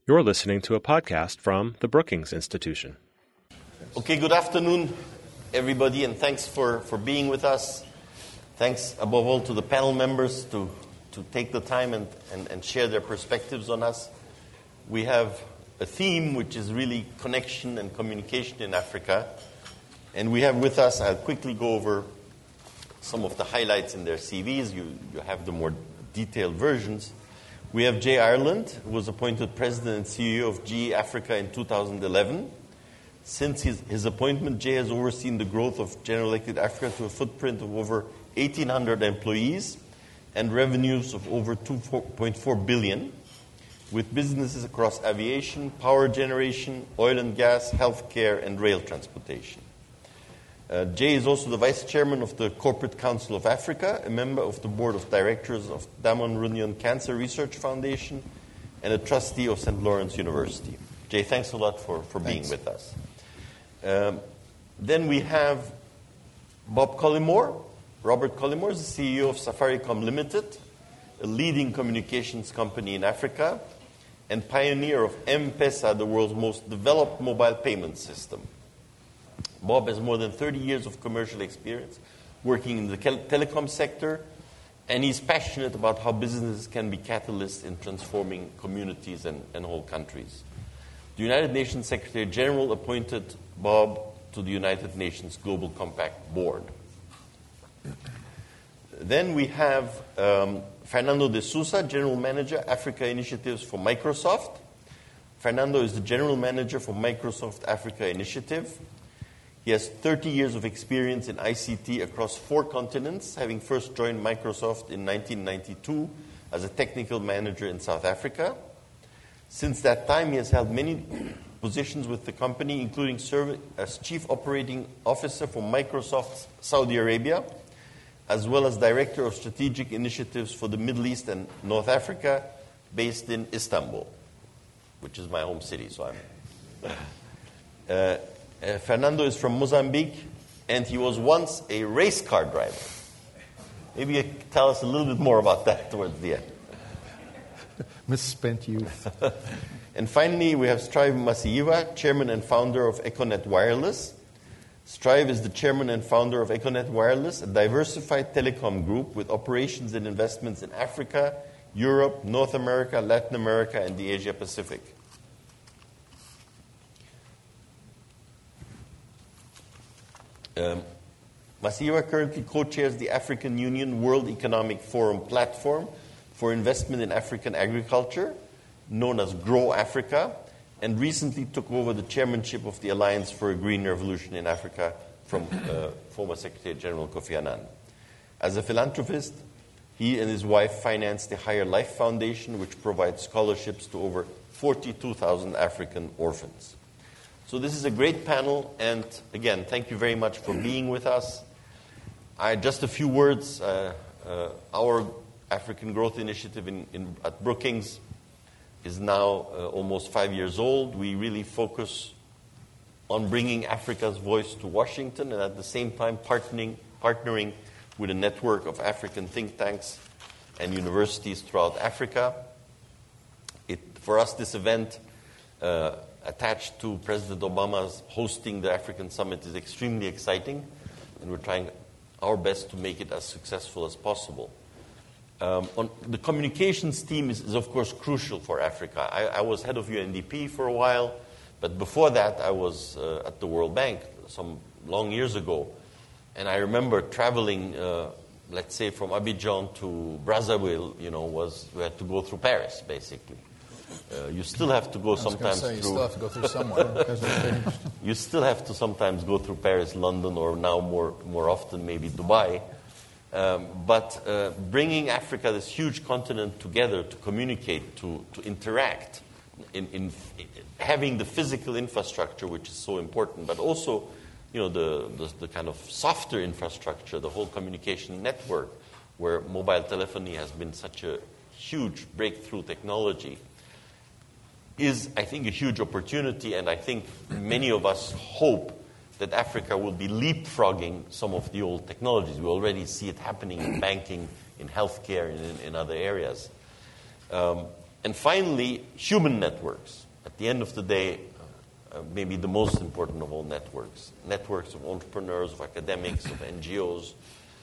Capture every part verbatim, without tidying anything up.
You're listening to a podcast from the Brookings Institution. Okay, good afternoon, everybody, and thanks for, for being with us. Thanks, above all, to the panel members to, to take the time and, and, and share their perspectives on us. We have a theme which is really connection and communication in Africa. And we have with us, I'll quickly go over some of the highlights in their C Vs. You, you have the more detailed versions. We have Jay Ireland, who was appointed President and C E O of G E Africa in two thousand eleven. Since his, his appointment, Jay has overseen the growth of General Electric Africa to a footprint of over eighteen hundred employees and revenues of over two point four billion dollars, with businesses across aviation, power generation, oil and gas, healthcare, and rail transportation. Uh, Jay is also the Vice Chairman of the Corporate Council of Africa, a member of the Board of Directors of Damon Runyon Cancer Research Foundation, and a trustee of Saint Lawrence University. Jay, thanks a lot for, for being with us. Um, then we have Bob Collymore. Robert Collymore is the C E O of Safaricom Limited, a leading communications company in Africa, and pioneer of M-Pesa, the world's most developed mobile payment system. Bob has more than thirty years of commercial experience working in the telecom sector, and he's passionate about how businesses can be catalysts in transforming communities and, and whole countries. The United Nations Secretary General appointed Bob to the United Nations Global Compact Board. Then we have um, Fernando de Sousa, General Manager, Africa Initiatives for Microsoft. Fernando is the General Manager for Microsoft Africa Initiative. He has thirty years of experience in I C T across four continents, having first joined Microsoft in nineteen ninety-two as a technical manager in South Africa. Since that time, he has held many positions with the company, including serving as Chief Operating Officer for Microsoft Saudi Arabia, as well as Director of Strategic Initiatives for the Middle East and North Africa, based in Istanbul, which is my home city, so I'm... Uh, Uh, Fernando is from Mozambique, and he was once a race car driver. Maybe you can tell us a little bit more about that towards the end. Misspent youth. And finally, we have Strive Masiyiwa, Chairman and Founder of Econet Wireless. Strive is the Chairman and Founder of Econet Wireless, a diversified telecom group with operations and investments in Africa, Europe, North America, Latin America, and the Asia Pacific. Um, Masiyiwa currently co-chairs the African Union World Economic Forum platform for investment in African agriculture, known as Grow Africa, and recently took over the chairmanship of the Alliance for a Green Revolution in Africa from uh, former Secretary General Kofi Annan. As a philanthropist, he and his wife financed the Higher Life Foundation, which provides scholarships to over forty-two thousand African orphans. So this is a great panel, and again, thank you very much for being with us. I, just a few words. Uh, uh, our African Growth Initiative in, in, at Brookings is now uh, almost five years old. We really focus on bringing Africa's voice to Washington and at the same time partnering, partnering with a network of African think tanks and universities throughout Africa. It, for us, this event uh, attached to President Obama's hosting the African Summit is extremely exciting, and we're trying our best to make it as successful as possible. Um, on, the communications team is, is, of course, crucial for Africa. I, I was head of U N D P for a while, but before that I was uh, at the World Bank some long years ago, and I remember traveling, uh, let's say, from Abidjan to Brazzaville, you know, was we had to go through Paris, basically. Uh, you still have to go sometimes say, you through... You still have to go through somewhere. Because finished. You still have to sometimes go through Paris, London, or now more, more often maybe Dubai. Um, but uh, bringing Africa, this huge continent, together to communicate, to, to interact, in, in, in having the physical infrastructure, which is so important, but also, you know, the, the, the kind of softer infrastructure, the whole communication network, where mobile telephony has been such a huge breakthrough technology, is, I think, a huge opportunity, and I think many of us hope that Africa will be leapfrogging some of the old technologies. We already see it happening in banking, in healthcare, and in, in other areas. Um, And finally, human networks. At the end of the day, uh, maybe the most important of all networks. Networks of entrepreneurs, of academics, of N G Os,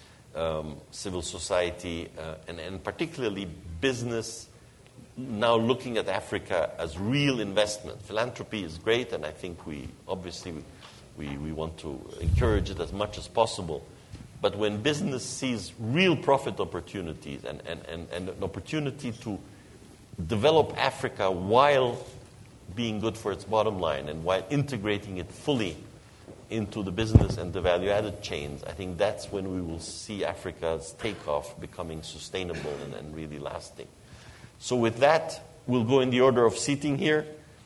um, civil society, uh, and, and particularly business now looking at Africa as real investment. Philanthropy is great, and I think we obviously we, we want to encourage it as much as possible. But when business sees real profit opportunities and, and, and, and an opportunity to develop Africa while being good for its bottom line and while integrating it fully into the business and the value-added chains, I think that's when we will see Africa's takeoff becoming sustainable and, and really lasting. So with that, we'll go in the order of seating here,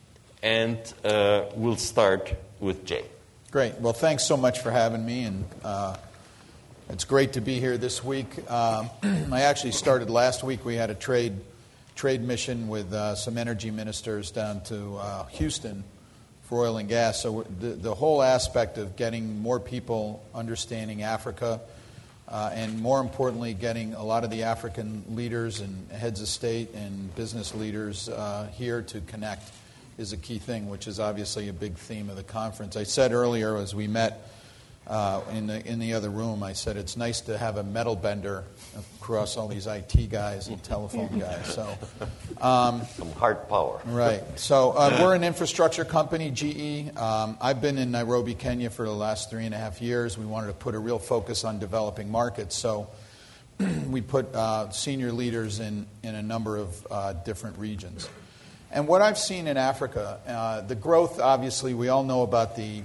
and uh, we'll start with Jay. Great. Well, thanks so much for having me, and uh, it's great to be here this week. Um, I actually started last week. We had a trade trade mission with uh, some energy ministers down to uh, Houston for oil and gas. So the, the whole aspect of getting more people understanding Africa, uh, and more importantly, getting a lot of the African leaders and heads of state and business leaders uh, here to connect is a key thing, which is obviously a big theme of the conference. I said earlier as we met uh, in the in the other room, I said it's nice to have a metal bender across all these I T guys and telephone guys. So um, some hard power. Right. So uh, we're an infrastructure company, G E. Um, I've been in Nairobi, Kenya for the last three and a half years. We wanted to put a real focus on developing markets. So we put uh, senior leaders in, in a number of uh, different regions. And what I've seen in Africa, uh, the growth, obviously, we all know about the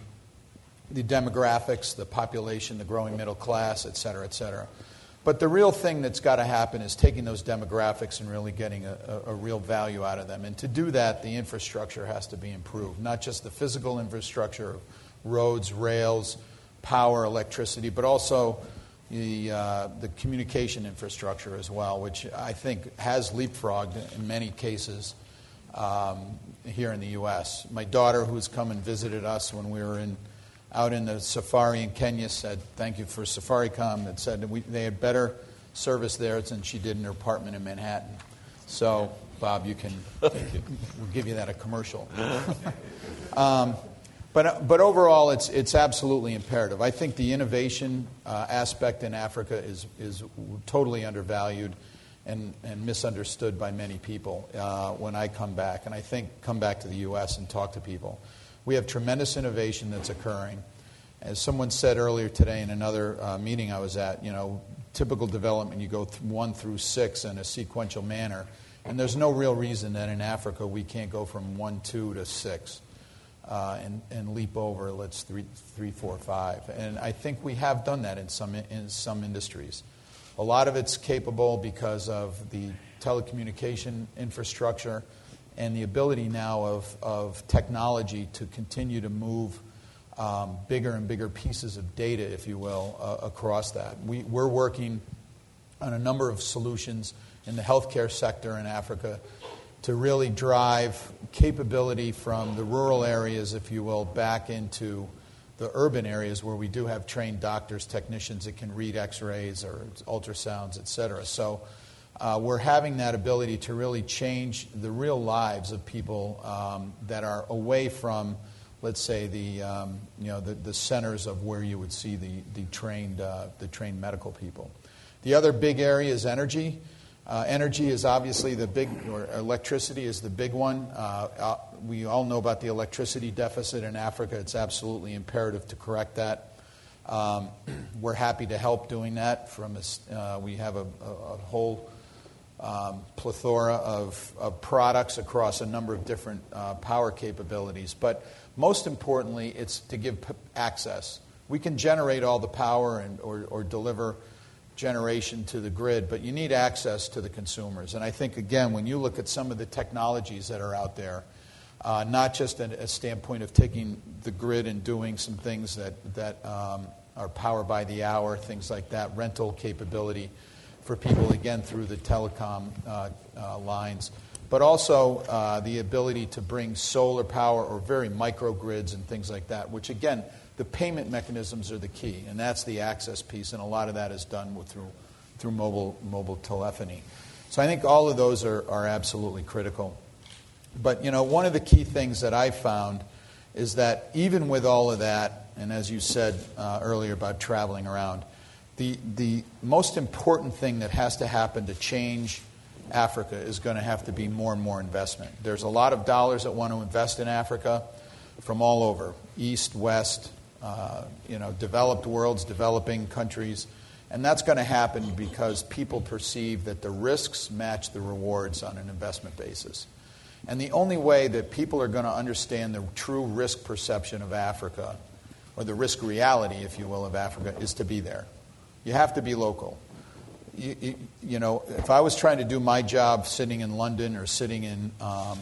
the demographics, the population, the growing middle class, et cetera, et cetera. But the real thing that's got to happen is taking those demographics and really getting a, a, a real value out of them. And to do that, the infrastructure has to be improved, not just the physical infrastructure, roads, rails, power, electricity, but also the uh, the communication infrastructure as well, which I think has leapfrogged in many cases um, here in the U S. My daughter, who's come and visited us when we were in out in the safari in Kenya, said, thank you for Safaricom, that said that we, they had better service there than she did in her apartment in Manhattan. So, Bob, you can, we'll give you that a commercial. um, but but overall, it's it's absolutely imperative. I think the innovation uh, aspect in Africa is is totally undervalued and, and misunderstood by many people uh, when I come back. And I think come back to the U S and talk to people. We have tremendous innovation that's occurring. As someone said earlier today in another uh, meeting I was at, you know, typical development, you go th- one through six in a sequential manner. And there's no real reason that in Africa we can't go from one, two to six uh, and, and leap over, let's three, three, four, five. And I think we have done that in some in some industries. A lot of it's capable because of the telecommunication infrastructure and the ability now of, of technology to continue to move um, bigger and bigger pieces of data, if you will, uh, across that. We, we're working on a number of solutions in the healthcare sector in Africa to really drive capability from the rural areas, if you will, back into the urban areas where we do have trained doctors, technicians that can read x-rays or ultrasounds, et cetera. So Uh, we're having that ability to really change the real lives of people um, that are away from, let's say, the um, you know the, the centers of where you would see the the trained uh, the trained medical people. The other big area is energy. Uh, energy is obviously the big, or electricity is the big one. Uh, uh, we all know about the electricity deficit in Africa. It's absolutely imperative to correct that. Um, we're happy to help doing that. From a, uh, we have a, a, a whole Um, plethora of, of products across a number of different uh, power capabilities. But most importantly, it's to give p- access. We can generate all the power and or, or deliver generation to the grid, but you need access to the consumers. And I think, again, when you look at some of the technologies that are out there, uh, not just a, a standpoint of taking the grid and doing some things that, that um, are power by the hour, things like that, rental capability for people, again, through the telecom uh, uh, lines, but also uh, the ability to bring solar power or very microgrids and things like that, which, again, the payment mechanisms are the key, and that's the access piece, and a lot of that is done with, through through mobile mobile telephony. So I think all of those are, are absolutely critical. But, you know, one of the key things that I found is that even with all of that, and as you said uh, earlier about traveling around, the the most important thing that has to happen to change Africa is going to have to be more and more investment. There's a lot of dollars that want to invest in Africa from all over, east, west, uh, you know, developed worlds, developing countries. And that's going to happen because people perceive that the risks match the rewards on an investment basis. And the only way that people are going to understand the true risk perception of Africa, or the risk reality, if you will, of Africa, is to be there. You have to be local. You, you, you know, if I was trying to do my job sitting in London or sitting in um,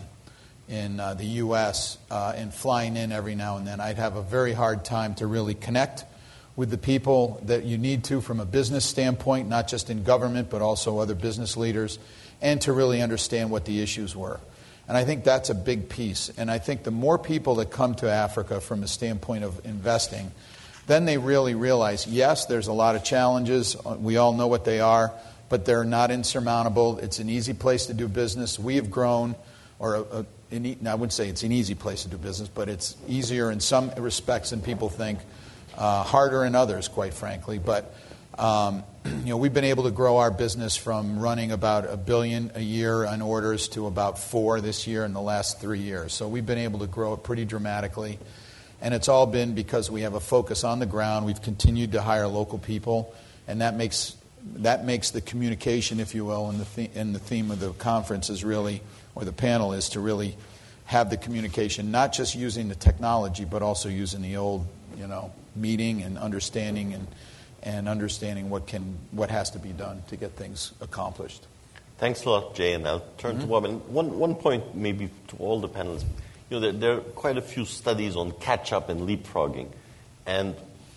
in uh, the U S uh, and flying in every now and then, I'd have a very hard time to really connect with the people that you need to from a business standpoint, not just in government, but also other business leaders, and to really understand what the issues were. And I think that's a big piece. And I think the more people that come to Africa from a standpoint of investing, then they really realize, yes, there's a lot of challenges. We all know what they are, but they're not insurmountable. It's an easy place to do business. We have grown, or a, a, an, I wouldn't say it's an easy place to do business, but it's easier in some respects than people think, uh, harder in others, quite frankly. But um, you know, we've been able to grow our business from running about a billion a year on orders to about four this year in the last three years. So we've been able to grow it pretty dramatically. And it's all been because we have a focus on the ground. We've continued to hire local people, and that makes that makes the communication, if you will, and the the- and the theme of the conference is really, or the panel is to really have the communication, not just using the technology, but also using the old, you know, meeting and understanding and and understanding what can what has to be done to get things accomplished. Thanks a lot, Jay, and I'll turn mm-hmm. to Bob. And one one point maybe to all the panelists. You know, there, there are quite a few studies on catch-up and leapfrogging. And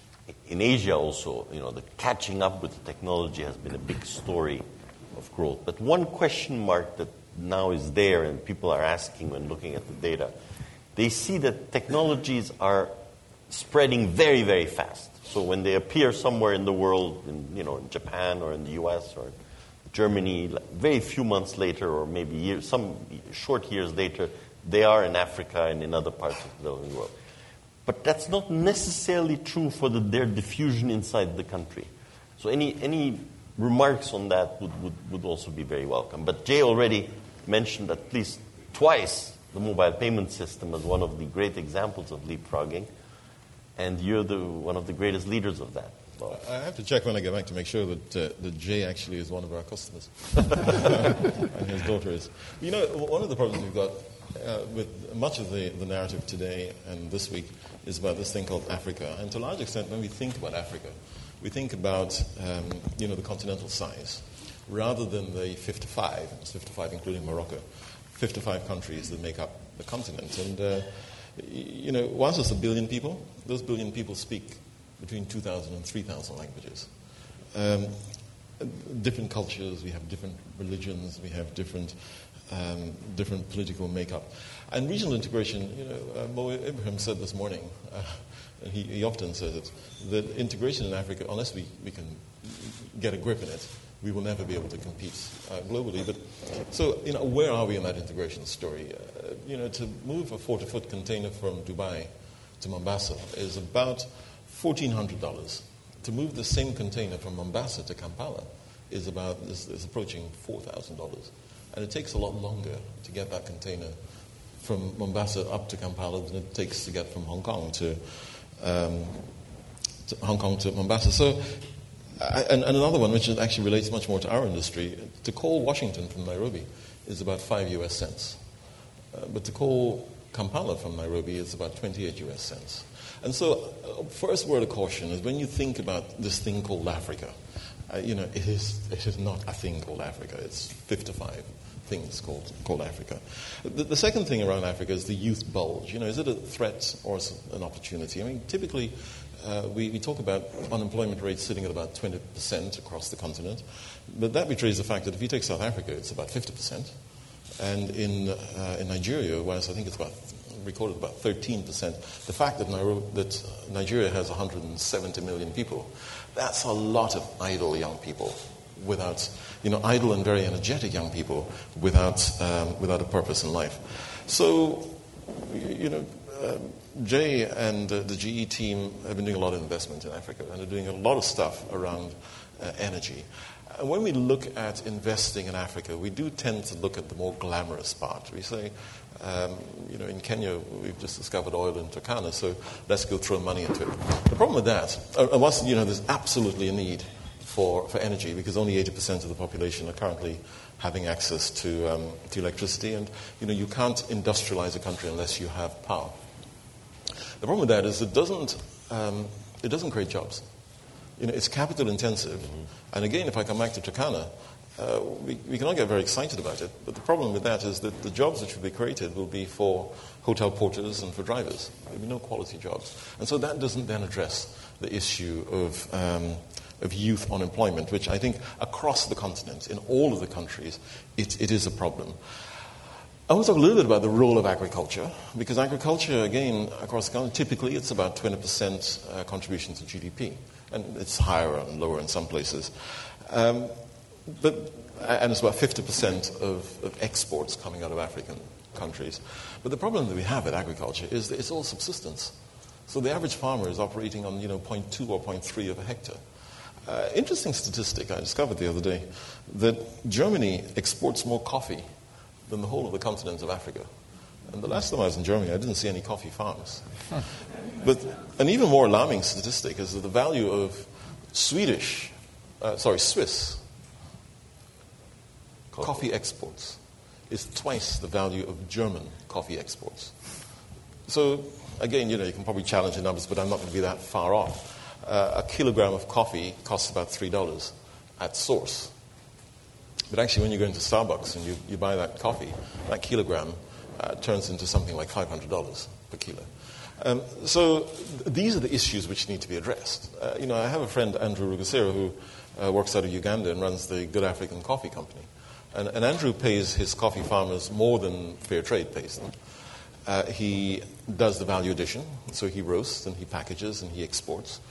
in Asia also, you know, the catching up with the technology has been a big story of growth. But one question mark that now is there and people are asking when looking at the data, they see that technologies are spreading very, very fast. So when they appear somewhere in the world, in, you know, in Japan or in the U S or Germany, very few months later or maybe years, some short years later, they are in Africa and in other parts of the developing world. But that's not necessarily true for the, their diffusion inside the country. So any any remarks on that would, would, would also be very welcome. But Jay already mentioned at least twice the mobile payment system as one of the great examples of leapfrogging. And you're the one of the greatest leaders of that. Well, I have to check when I get back to make sure that, uh, that Jay actually is one of our customers. And his daughter is. You know, one of the problems we've got Uh, with much of the, the narrative today and this week is about this thing called Africa. And to a large extent, when we think about Africa, we think about, um, you know, the continental size, rather than the fifty-five, it's fifty-five including Morocco, fifty-five countries that make up the continent. And, uh, you know, whilst it's a billion people, those billion people speak between two thousand and three thousand languages. Um, different cultures, we have different religions, we have different Um, different political makeup. And regional integration, you know, uh, Mo Ibrahim said this morning, uh, and he, he often says it, that integration in Africa, unless we, we can get a grip in it, we will never be able to compete uh, globally. But so, you know, where are we in that integration story? Uh, you know, to move a forty-foot container from Dubai to Mombasa is about fourteen hundred dollars. To move the same container from Mombasa to Kampala is about is, is approaching four thousand dollars. And it takes a lot longer to get that container from Mombasa up to Kampala than it takes to get from Hong Kong to, um, to Hong Kong to Mombasa. So, I, and, and another one, which actually relates much more to our industry, to call Washington from Nairobi is about five U S cents. Uh, but to call Kampala from Nairobi is about twenty-eight U S cents. And so, uh, first word of caution is when you think about this thing called Africa, uh, you know, it is it is not a thing called Africa. It's fifty-five things called called Africa. The, the second thing around Africa is the youth bulge. You know, is it a threat or is it an opportunity? I mean, typically, uh, we, we talk about unemployment rates sitting at about twenty percent across the continent, but that betrays the fact that if you take South Africa, it's about fifty percent. And in uh, in Nigeria, whereas I think it's about recorded about thirteen percent, the fact that, Nairobi, that Nigeria has one hundred seventy million people, that's a lot of idle young people without, you know, idle and very energetic young people without, um, without a purpose in life. So, you know, uh, Jay and uh, the G E team have been doing a lot of investment in Africa, and are doing a lot of stuff around uh, energy. And when we look at investing in Africa, we do tend to look at the more glamorous part. We say, um, you know, in Kenya, we've just discovered oil in Turkana, so let's go throw money into it. The problem with that, unless, you know, there's absolutely a need for, for energy, because only eighty percent of the population are currently having access to, um, to electricity, and, you know, you can't industrialize a country unless you have power. The problem with that is it doesn't, um, it doesn't create jobs. You know, it's capital intensive. Mm-hmm. And again, if I come back to Turkana, uh, we, we can all get very excited about it. But the problem with that is that the jobs which will be created will be for hotel porters and for drivers. There will be no quality jobs. And so that doesn't then address the issue of, um, of youth unemployment, which I think across the continent, in all of the countries, it, it is a problem. I want to talk a little bit about the role of agriculture, because agriculture, again, across the country, typically it's about twenty percent uh, contribution to G D P. And it's higher and lower in some places. Um, but, and it's about fifty percent of, of exports coming out of African countries. But the problem that we have with agriculture is that it's all subsistence. So the average farmer is operating on, you know, zero point two or zero point three of a hectare. Uh, interesting statistic I discovered the other day, that Germany exports more coffee than the whole of the continent of Africa. And the last time I was in Germany, I didn't see any coffee farms. Huh. But an even more alarming statistic is that the value of Swedish, uh, sorry, Swiss coffee. coffee exports is twice the value of German coffee exports. So, again, you know, you can probably challenge the numbers, but I'm not going to be that far off. Uh, a kilogram of coffee costs about three dollars at source. But actually, when you go into Starbucks and you, you buy that coffee, that kilogram uh, turns into something like five hundred dollars per kilo. Um, so th- these are the issues which need to be addressed. Uh, you know, I have a friend, Andrew Rugasero, who uh, works out of Uganda and runs the Good African Coffee Company. And, and Andrew pays his coffee farmers more than Fair Trade pays them. Uh, he does the value addition, so he roasts and he packages and he exports,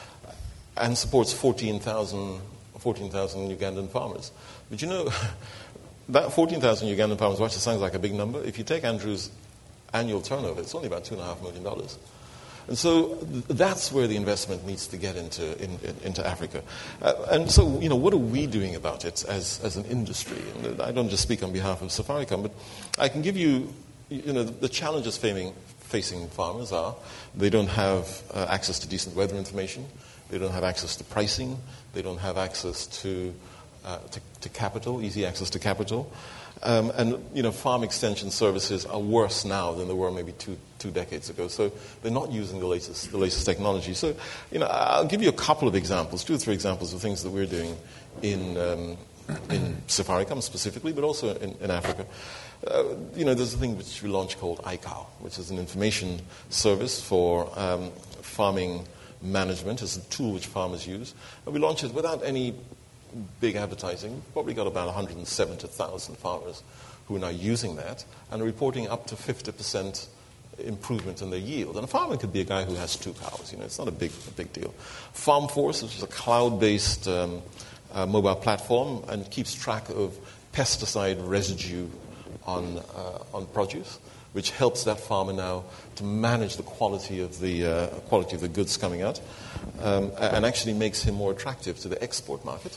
and supports fourteen thousand Ugandan farmers. But you know, that fourteen thousand Ugandan farmers, which sounds like a big number, if you take Andrew's annual turnover, it's only about two point five million dollars. And so th- that's where the investment needs to get into in, in, into Africa. Uh, and so, you know, what are we doing about it as, as an industry? And I don't just speak on behalf of Safaricom, but I can give you, you know, the, the challenges facing, facing farmers are they don't have uh, access to decent weather information, they don't have access to pricing, they don't have access to, uh, to, to capital, easy access to capital. Um, and, you know, farm extension services are worse now than they were maybe two two decades ago. So they're not using the latest the latest technology. So, you know, I'll give you a couple of examples, two or three examples of things that we're doing in um, in Safaricom specifically, but also in, in Africa. Uh, you know, there's a thing which we launched called iCow, which is an information service for um, farming management. It's a tool which farmers use. And we launched it without any big advertising. Probably got about one hundred seventy thousand farmers who are now using that and are reporting up to fifty percent improvement in their yield. And a farmer could be a guy who has two cows. You know, it's not a big, a big deal. FarmForce, which is a cloud-based um, uh, mobile platform and keeps track of pesticide residue on uh, on produce, which helps that farmer now to manage the quality of the uh, quality of the goods coming out, um, and actually makes him more attractive to the export market.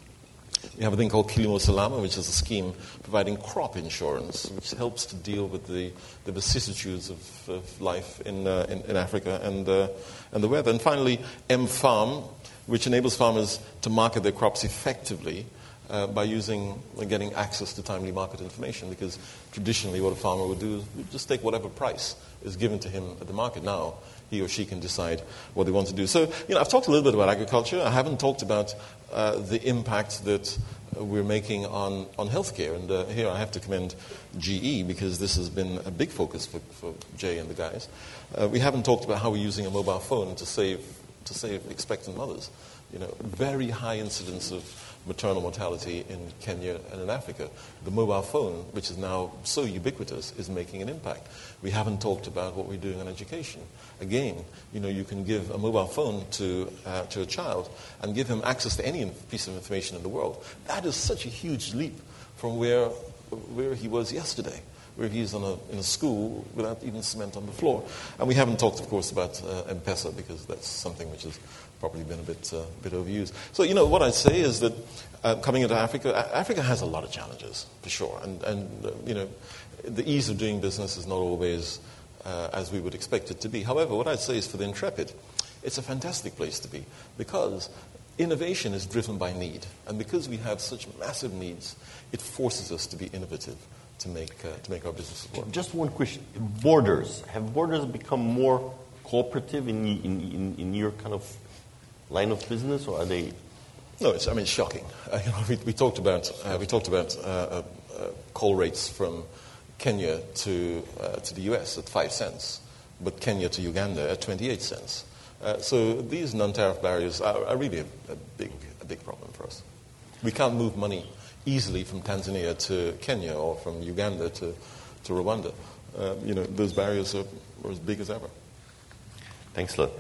We have a thing called Kilimo Salama, which is a scheme providing crop insurance, which helps to deal with the, the vicissitudes of, of life in, uh, in in Africa and uh, and the weather. And finally, M-Farm, which enables farmers to market their crops effectively uh, by using uh, getting access to timely market information. Because traditionally, what a farmer would do is just take whatever price is given to him at the market. Now he or she can decide what they want to do. So, you know, I've talked a little bit about agriculture. I haven't talked about uh, the impact that uh, we're making on, on healthcare. And uh, here I have to commend G E, because this has been a big focus for, for Jay and the guys. Uh, we haven't talked about how we're using a mobile phone to save to save expectant mothers. You know, very high incidence of maternal mortality in Kenya and in Africa. The mobile phone, which is now so ubiquitous, is making an impact. We haven't talked about what we're doing on education. Again, you know, you can give a mobile phone to uh, to a child and give him access to any piece of information in the world. That is such a huge leap from where where he was yesterday, where he's on a, in a school without even cement on the floor. And we haven't talked, of course, about uh, M-Pesa, because that's something which has probably been a bit, uh, bit overused. So, you know, what I'd say is that uh, coming into Africa, Africa has a lot of challenges, for sure. And, and uh, you know, the ease of doing business is not always uh, as we would expect it to be. However, what I'd say is for the intrepid, it's a fantastic place to be, because innovation is driven by need. And because we have such massive needs, it forces us to be innovative to make uh, to make our businesses work. Just one question. Borders. Have borders become more cooperative in, in, in, in your kind of line of business, or are they? No, it's, I mean, it's shocking. Uh, you know, we, we talked about, uh, we talked about uh, uh, call rates from Kenya to, uh, to the U S at five cents, but Kenya to Uganda at twenty-eight cents. Uh, so these non-tariff barriers are, are really a, a big a big problem for us. We can't move money easily from Tanzania to Kenya or from Uganda to, to Rwanda. Uh, you know, those barriers are, are as big as ever. Thanks a lot.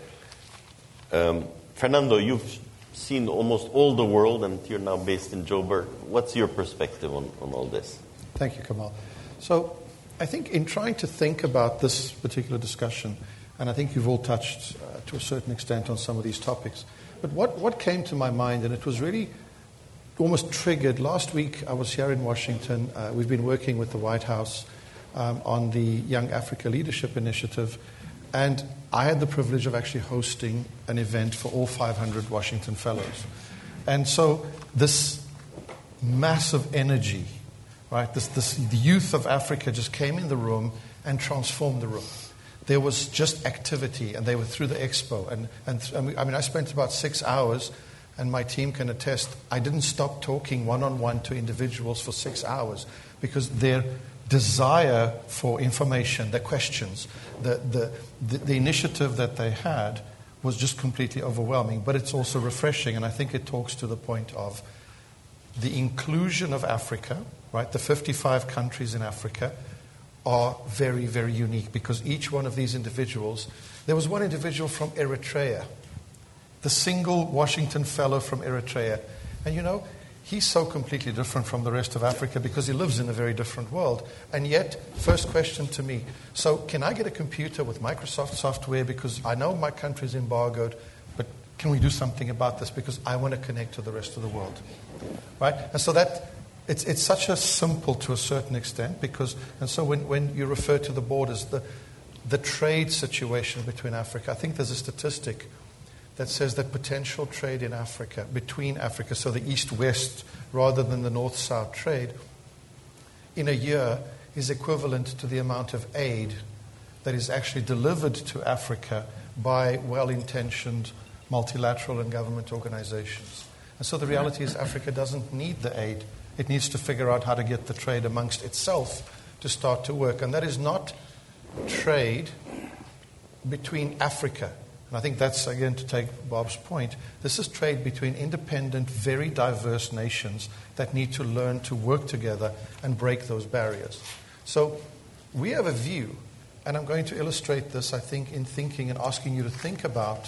Um, Fernando, you've seen almost all the world, and you're now based in Joburg. What's your perspective on, on all this? Thank you, Kamal. So I think in trying to think about this particular discussion, and I think you've all touched uh, to a certain extent on some of these topics, but what, what came to my mind, and it was really almost triggered. Last week I was here in Washington. Uh, we've been working with the White House um, on the Young Africa Leadership Initiative, and I had the privilege of actually hosting an event for all five hundred Washington Fellows. And so this massive energy, right, this, this, the youth of Africa just came in the room and transformed the room. There was just activity, and they were through the expo. And, and, and we, I mean, I spent about six hours, and my team can attest, I didn't stop talking one-on-one to individuals for six hours because their desire for information, their questions, the, the, the, the initiative that they had was just completely overwhelming. But it's also refreshing, and I think it talks to the point of the inclusion of Africa, right? The fifty-five countries in Africa are very, very unique because each one of these individuals, there was one individual from Eritrea, the single Washington Fellow from Eritrea. And you know, he's so completely different from the rest of Africa because he lives in a very different world. And yet, first question to me, so can I get a computer with Microsoft software because I know my country's embargoed, but can we do something about this because I want to connect to the rest of the world? Right? And so that, it's, it's such a simple to a certain extent because, and so when, when you refer to the borders, the, the trade situation between Africa, I think there's a statistic that says that potential trade in Africa, between Africa, so the east-west rather than the north-south trade, in a year is equivalent to the amount of aid that is actually delivered to Africa by well-intentioned multilateral and government organizations. And so the reality is Africa doesn't need the aid. It needs to figure out how to get the trade amongst itself to start to work. And that is not trade between Africa. And I think that's, again, to take Bob's point, this is trade between independent, very diverse nations that need to learn to work together and break those barriers. So we have a view, and I'm going to illustrate this, I think, in thinking and asking you to think about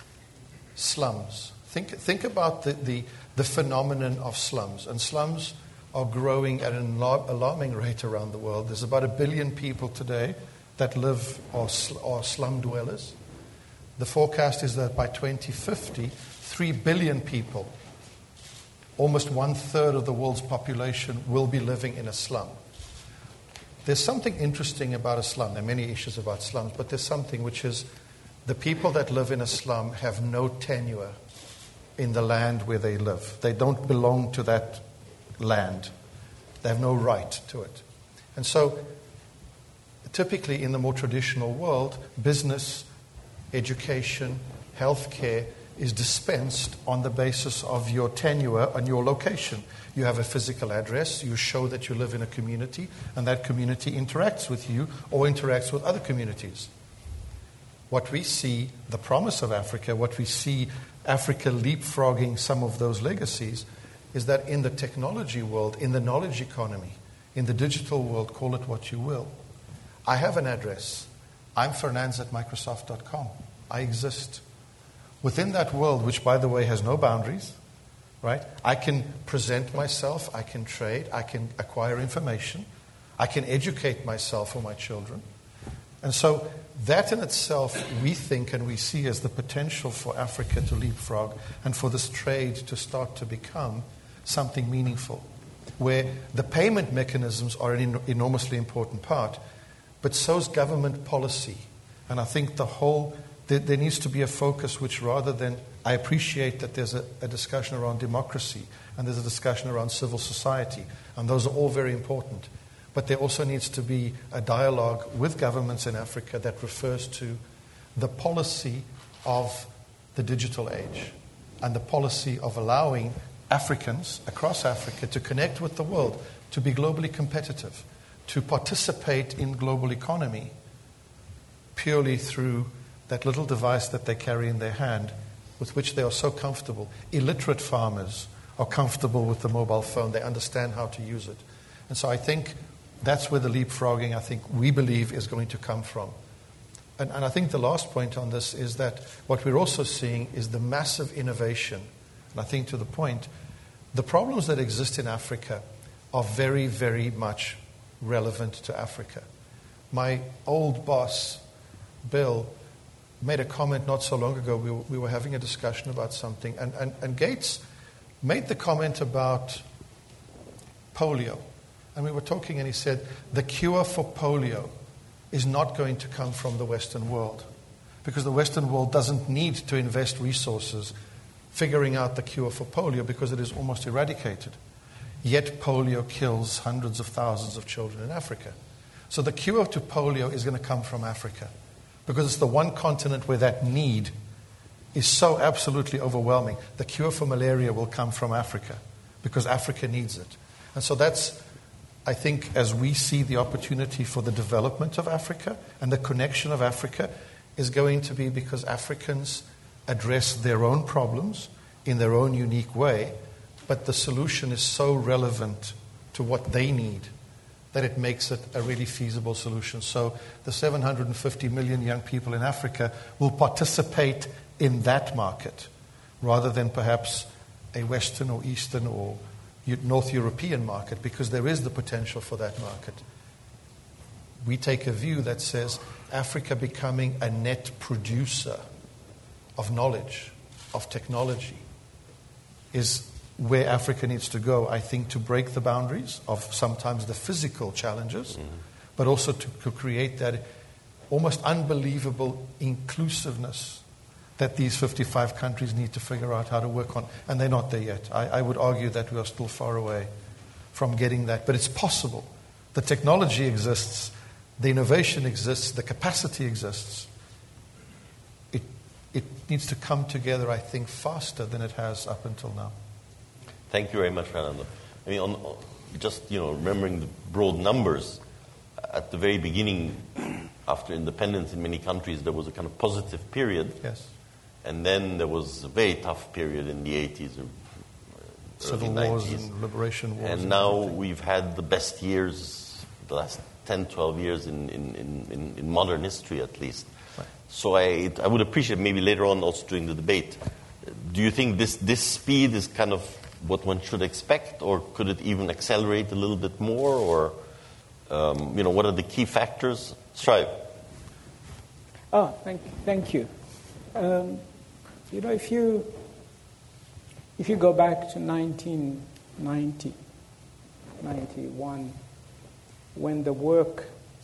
slums. Think, think about the, the, the phenomenon of slums. And slums are growing at an alarming rate around the world. There's about a billion people today that live or are slum dwellers. The forecast is that by twenty fifty, three billion people, almost one-third of the world's population, will be living in a slum. There's something interesting about a slum. There are many issues about slums, but there's something which is the people that live in a slum have no tenure in the land where they live. They don't belong to that land. They have no right to it. And so, typically in the more traditional world, business, education, healthcare is dispensed on the basis of your tenure and your location. You have a physical address, you show that you live in a community, and that community interacts with you or interacts with other communities. What we see, the promise of Africa, what we see Africa leapfrogging some of those legacies, is that in the technology world, in the knowledge economy, in the digital world, call it what you will, I have an address. I'm Fernandes at Microsoft dot com. I exist. Within that world, which, by the way, has no boundaries, right? I can present myself, I can trade, I can acquire information, I can educate myself or my children. And so that in itself, we think and we see as the potential for Africa to leapfrog and for this trade to start to become something meaningful, where the payment mechanisms are an en- enormously important part, but so is government policy. And I think the whole, there, there needs to be a focus which, rather than, I appreciate that there's a, a discussion around democracy and there's a discussion around civil society, and those are all very important. But there also needs to be a dialogue with governments in Africa that refers to the policy of the digital age and the policy of allowing Africans across Africa to connect with the world, to be globally competitive, to participate in global economy purely through that little device that they carry in their hand with which they are so comfortable. Illiterate farmers are comfortable with the mobile phone. They understand how to use it. And so I think that's where the leapfrogging, I think, we believe is going to come from. And, and I think the last point on this is that what we're also seeing is the massive innovation. And I think to the point, the problems that exist in Africa are very, very much relevant to Africa. My old boss, Bill, made a comment not so long ago. We were, we were having a discussion about something, and, and, and Gates made the comment about polio. And we were talking, and he said, the cure for polio is not going to come from the Western world, because the Western world doesn't need to invest resources figuring out the cure for polio, because it is almost eradicated. Yet polio kills hundreds of thousands of children in Africa. So the cure to polio is going to come from Africa, because it's the one continent where that need is so absolutely overwhelming. The cure for malaria will come from Africa, because Africa needs it. And so that's, I think, as we see the opportunity for the development of Africa and the connection of Africa is going to be because Africans address their own problems in their own unique way, but the solution is so relevant to what they need that it makes it a really feasible solution. So the seven hundred fifty million young people in Africa will participate in that market rather than perhaps a Western or Eastern or North European market, because there is the potential for that market. We take a view that says Africa becoming a net producer of knowledge, of technology, is where Africa needs to go, I think, to break the boundaries of sometimes the physical challenges, mm-hmm. but also to, to create that almost unbelievable inclusiveness that these fifty-five countries need to figure out how to work on. And they're not there yet. I, I would argue that we are still far away from getting that. But it's possible. The technology exists. The innovation exists. The capacity exists. It, it needs to come together, I think, faster than it has up until now. Thank you very much, Fernando. I mean, on, just, you know, remembering the broad numbers, at the very beginning, after independence in many countries, there was a kind of positive period. Yes. And then there was a very tough period in the eighties or Civil wars and liberation wars. And, and now we've had the best years, the last ten, twelve years in, in, in, in modern history at least. Right. So I, I would appreciate maybe later on also during the debate, do you think this, this speed is kind of what one should expect, or could it even accelerate a little bit more, or um, you know, what are the key factors? Strive. Oh, thank, thank you. Um, you know, if you if you go back to nineteen ninety, ninety-one, when the work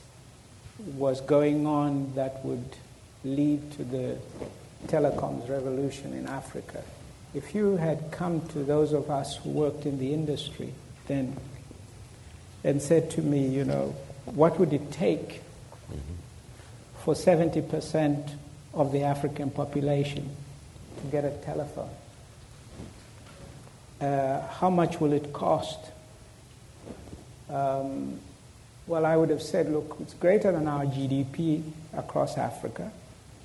was going on that would lead to the telecoms revolution in Africa, if you had come to those of us who worked in the industry then and said to me, you know, what would it take mm-hmm. for seventy percent of the African population to get a telephone? Uh, how much will it cost? Um, well, I would have said, look, it's greater than our G D P across Africa.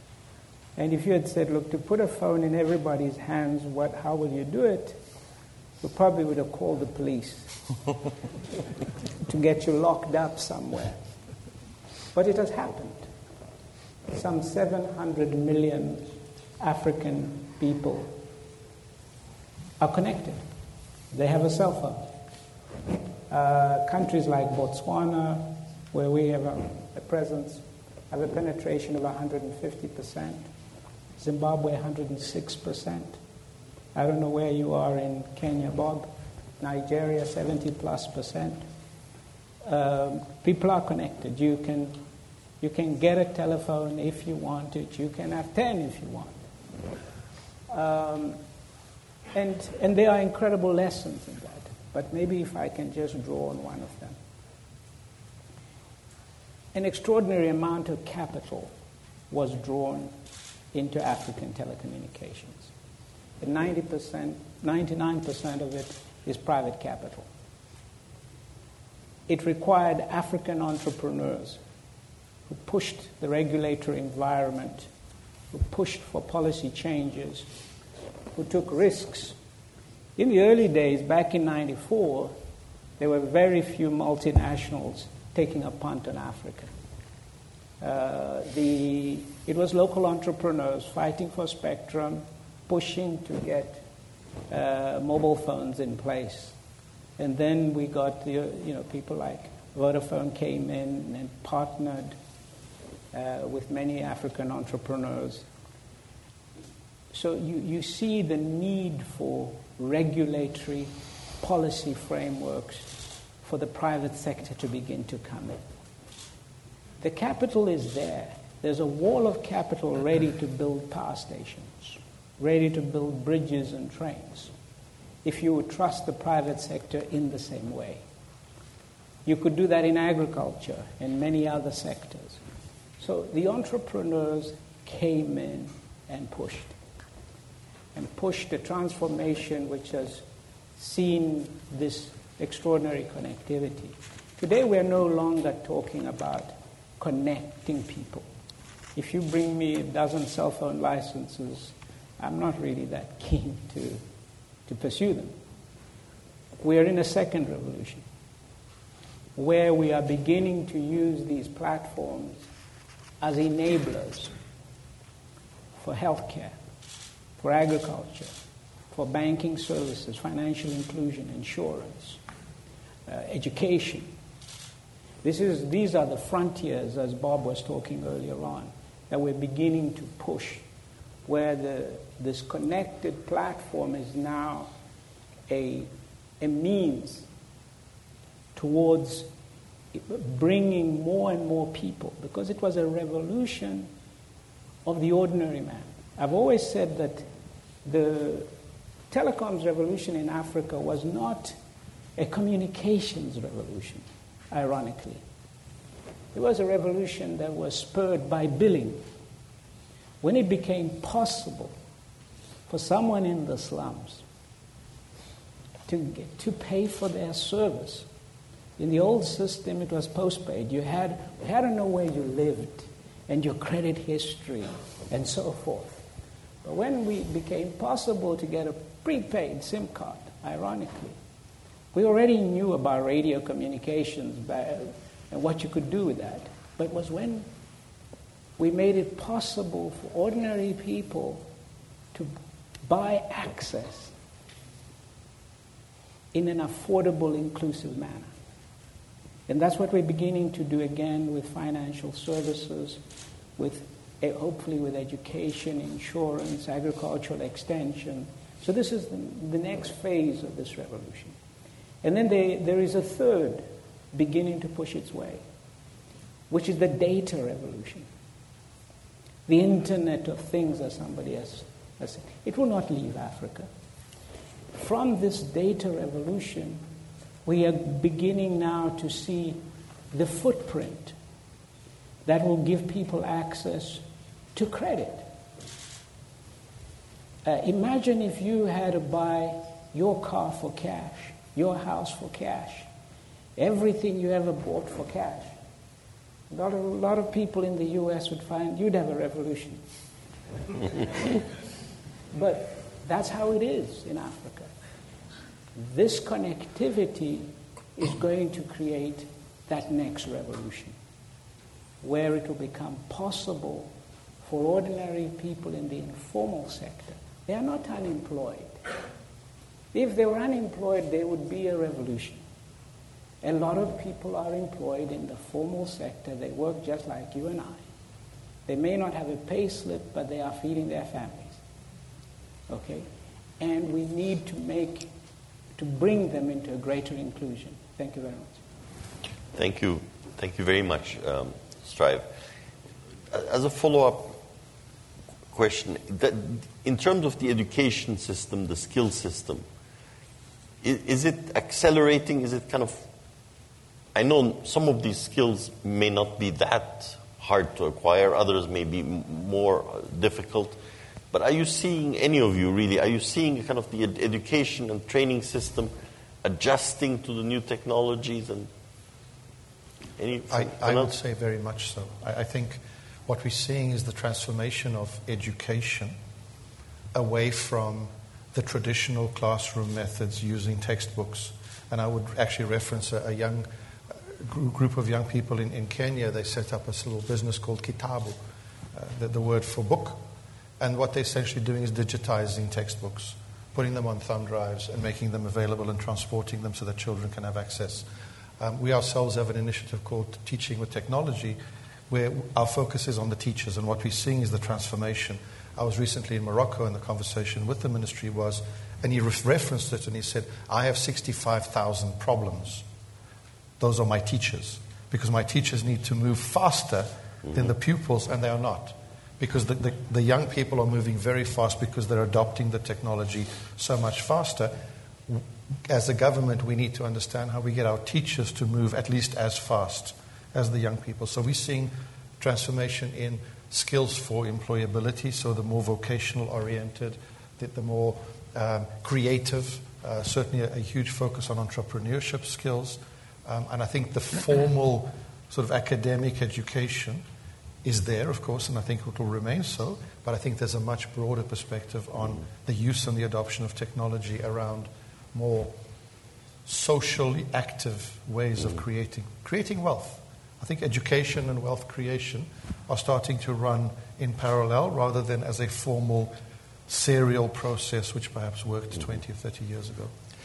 And if you had said, look, to put a phone in everybody's hands, what, how will you do it? we probably would have called the police to get you locked up somewhere. But it has happened. Some seven hundred million African people are connected. They have a cell phone. Uh, countries like Botswana, where we have a, a presence, have a penetration of one hundred fifty percent. Zimbabwe, one hundred six percent. I don't know where you are in Kenya, Bob. Nigeria, seventy plus percent. Um, people are connected. You can, you can get a telephone if you want it. You can have ten if you want. Um, and, and there are incredible lessons in that. But maybe if I can just draw on one of them. An extraordinary amount of capital was drawn into African telecommunications. And ninety percent, ninety-nine percent of it is private capital. It required African entrepreneurs who pushed the regulatory environment, who pushed for policy changes, who took risks. In the early days, back in ninety-four, there were very few multinationals taking a punt on Africa. Uh, the, it was local entrepreneurs fighting for spectrum, pushing to get uh, mobile phones in place. And then we got the, you know, people like Vodafone came in and partnered uh, with many African entrepreneurs. So you, you see the need for regulatory policy frameworks for the private sector to begin to come in. The capital is there. There's a wall of capital ready to build power stations, ready to build bridges and trains, if you would trust the private sector in the same way. You could do that in agriculture and many other sectors. So the entrepreneurs came in and pushed, and pushed a transformation which has seen this extraordinary connectivity. Today we are no longer talking about connecting people. If you bring me a dozen cell phone licenses, I'm not really that keen to, to pursue them. We are in a second revolution, where we are beginning to use these platforms as enablers for healthcare, for agriculture, for banking services, financial inclusion, insurance, uh, education. This is, these are the frontiers, as Bob was talking earlier on, that we're beginning to push, where the, this connected platform is now a, a means towards bringing more and more people, because it was a revolution of the ordinary man. I've always said that the telecoms revolution in Africa was not a communications revolution, ironically. It was a revolution that was spurred by billing. When it became possible for someone in the slums to get, to pay for their service. In the old system, it was postpaid. You had, you had to know where you lived and your credit history and so forth. But when it became possible to get a prepaid SIM card, ironically, we already knew about radio communications and what you could do with that. But it was when we made it possible for ordinary people to buy access in an affordable, inclusive manner. And that's what we're beginning to do again with financial services, with hopefully with education, insurance, agricultural extension. So this is the, the next phase of this revolution. And then they, there is a third beginning to push its way, which is the data revolution. The Internet of Things, as somebody has, has said. It will not leave Africa. From this data revolution, we are beginning now to see the footprint that will give people access to credit. Uh, imagine if you had to buy your car for cash, your house for cash, everything you ever bought for cash. A lot of, a lot of people in the U S would find you'd have a revolution. But that's how it is in Africa. This connectivity is going to create that next revolution, where it will become possible for ordinary people in the informal sector. They are not unemployed. If they were unemployed, there would be a revolution. A lot of people are employed in the formal sector. They work just like you and I. They may not have a pay slip, but they are feeding their families. Okay? And we need to make, to bring them into a greater inclusion. Thank you very much. Thank you. Thank you very much, um, Strive. As a follow-up question, that in terms of the education system, the skill system, is, is it accelerating? Is it kind of, I know some of these skills may not be that hard to acquire, others may be more difficult, but are you seeing, any of you really, are you seeing kind of the ed- education and training system adjusting to the new technologies? And any, I, I would say very much so. I, I think what we're seeing is the transformation of education away from the traditional classroom methods using textbooks. And I would actually reference a, a young a group of young people in, in Kenya. They set up a little business called Kitabu, uh, the, the word for book. And what they're essentially doing is digitizing textbooks, putting them on thumb drives and making them available and transporting them so that children can have access. Um, we ourselves have an initiative called Teaching with Technology, where our focus is on the teachers, and what we're seeing is the transformation. I was recently in Morocco, and the conversation with the ministry was, and he re- referenced it, and he said, I have sixty-five thousand problems. Those are my teachers, because my teachers need to move faster mm-hmm. than the pupils, and they are not. Because the, the, the young people are moving very fast because they're adopting the technology so much faster. As a government, we need to understand how we get our teachers to move at least as fast as the young people. So we're seeing transformation in skills for employability, so the more vocational oriented, the, the more um, creative, uh, certainly a, a huge focus on entrepreneurship skills. Um, and I think the formal sort of academic education is there, of course, and I think it will remain so, but I think there's a much broader perspective on the use and the adoption of technology around more socially active ways of creating creating wealth. I think education and wealth creation are starting to run in parallel rather than as a formal serial process which perhaps worked twenty or thirty years ago.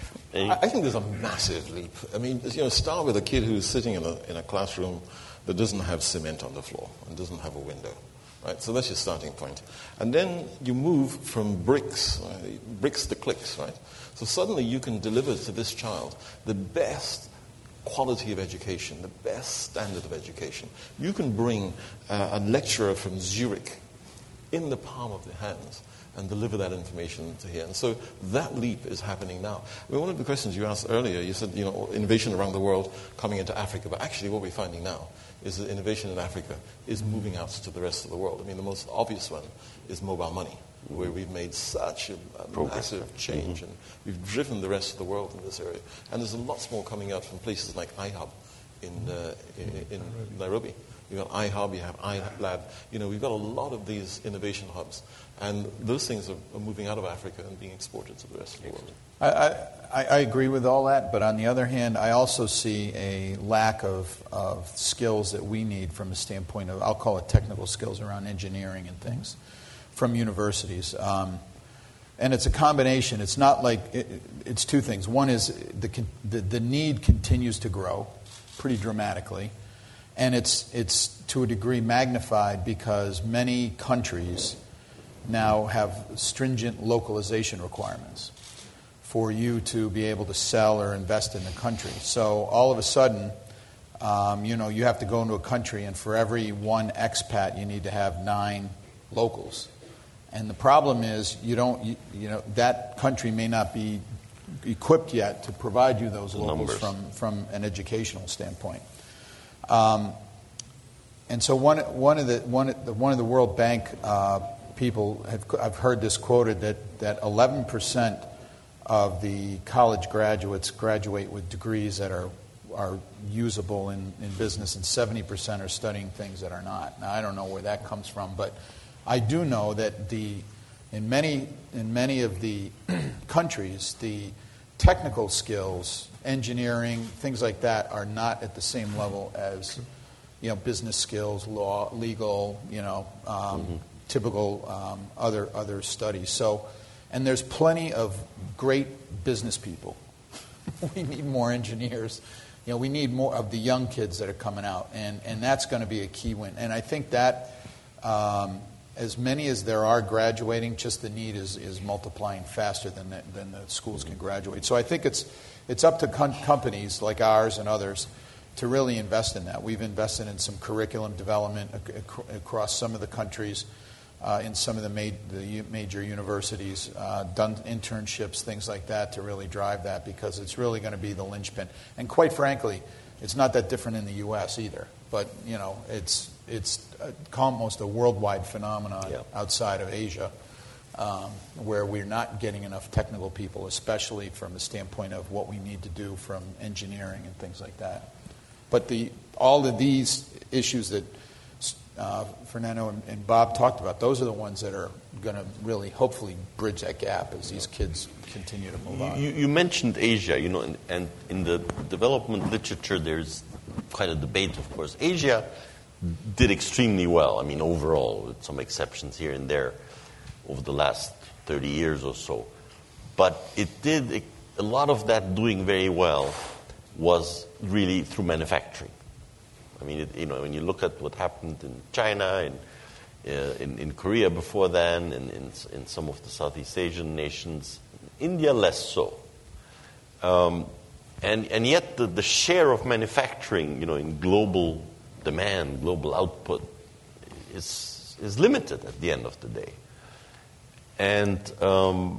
I think there's a massive leap. I mean, you know, start with a kid who's sitting in a, in a classroom that doesn't have cement on the floor and doesn't have a window, right? So that's your starting point. And then you move from bricks, right? bricks to clicks, right? So suddenly you can deliver to this child the best quality of education, the best standard of education. You can bring uh, a lecturer from Zurich in the palm of their hands and deliver that information to here. And so that leap is happening now. I mean, one of the questions you asked earlier, you said, you know, innovation around the world coming into Africa. But actually what we're finding now is that innovation in Africa is moving out to the rest of the world. I mean, the most obvious one is mobile money, where we've made such a, a massive change, mm-hmm. and we've driven the rest of the world in this area. And there's lots more coming out from places like iHub in, uh, in, in Nairobi. You've got iHub, you have iLab. You know, we've got a lot of these innovation hubs. And those things are, are moving out of Africa and being exported to the rest of the world. I, I, I agree with all that, but on the other hand, I also see a lack of, of skills that we need from a standpoint of, I'll call it technical skills around engineering and things, from universities. Um, and it's a combination. It's not like, it, it's two things. One is the, the, the need continues to grow pretty dramatically. And it's it's to a degree magnified because many countries now have stringent localization requirements for you to be able to sell or invest in the country. So all of a sudden, um, you know, you have to go into a country, and for every one expat, you need to have nine locals. And the problem is, you don't, you, you know, that country may not be equipped yet to provide you those locals from from an educational standpoint. Um, and so one one of the one of the, one of the World Bank uh, people have I've heard this quoted that that eleven percent of the college graduates graduate with degrees that are are usable in, in business, and seventy percent are studying things that are not. Now I don't know where that comes from, but I do know that the in many in many of the countries the technical skills, engineering, things like that are not at the same level as, you know, business skills, law, legal, you know, um, mm-hmm. typical um, other other studies. So, and there's plenty of great business people. We need more engineers. You know, we need more of the young kids that are coming out, and, and that's going to be a key win. And I think that um, as many as there are graduating, just the need is, is multiplying faster than the, than the schools can graduate. So I think it's it's up to com- companies like ours and others to really invest in that. We've invested in some curriculum development ac- ac- across some of the countries, uh, in some of the, ma- the major universities, uh, done internships, things like that to really drive that, because it's really going to be the linchpin. And quite frankly, it's not that different in the U S either. But, you know, it's it's a, almost a worldwide phenomenon yeah. outside of Asia, um, where we're not getting enough technical people, especially from the standpoint of what we need to do from engineering and things like that. But the all of these issues that uh, Fernando and, and Bob talked about, those are the ones that are going to really, hopefully, bridge that gap as these kids continue to move on. You, you mentioned Asia, you know, and, and in the development literature, there's quite a debate, of course. Asia did extremely well, I mean, overall, with some exceptions here and there over the last thirty years or so. But it did, it, a lot of that doing very well was really through manufacturing. I mean, it, you know, when you look at what happened in China and uh, in, in Korea before then, and in, in some of the Southeast Asian nations, India less so. Um, and and yet the, the share of manufacturing, you know, in global demand, global output, is is limited at the end of the day. And um,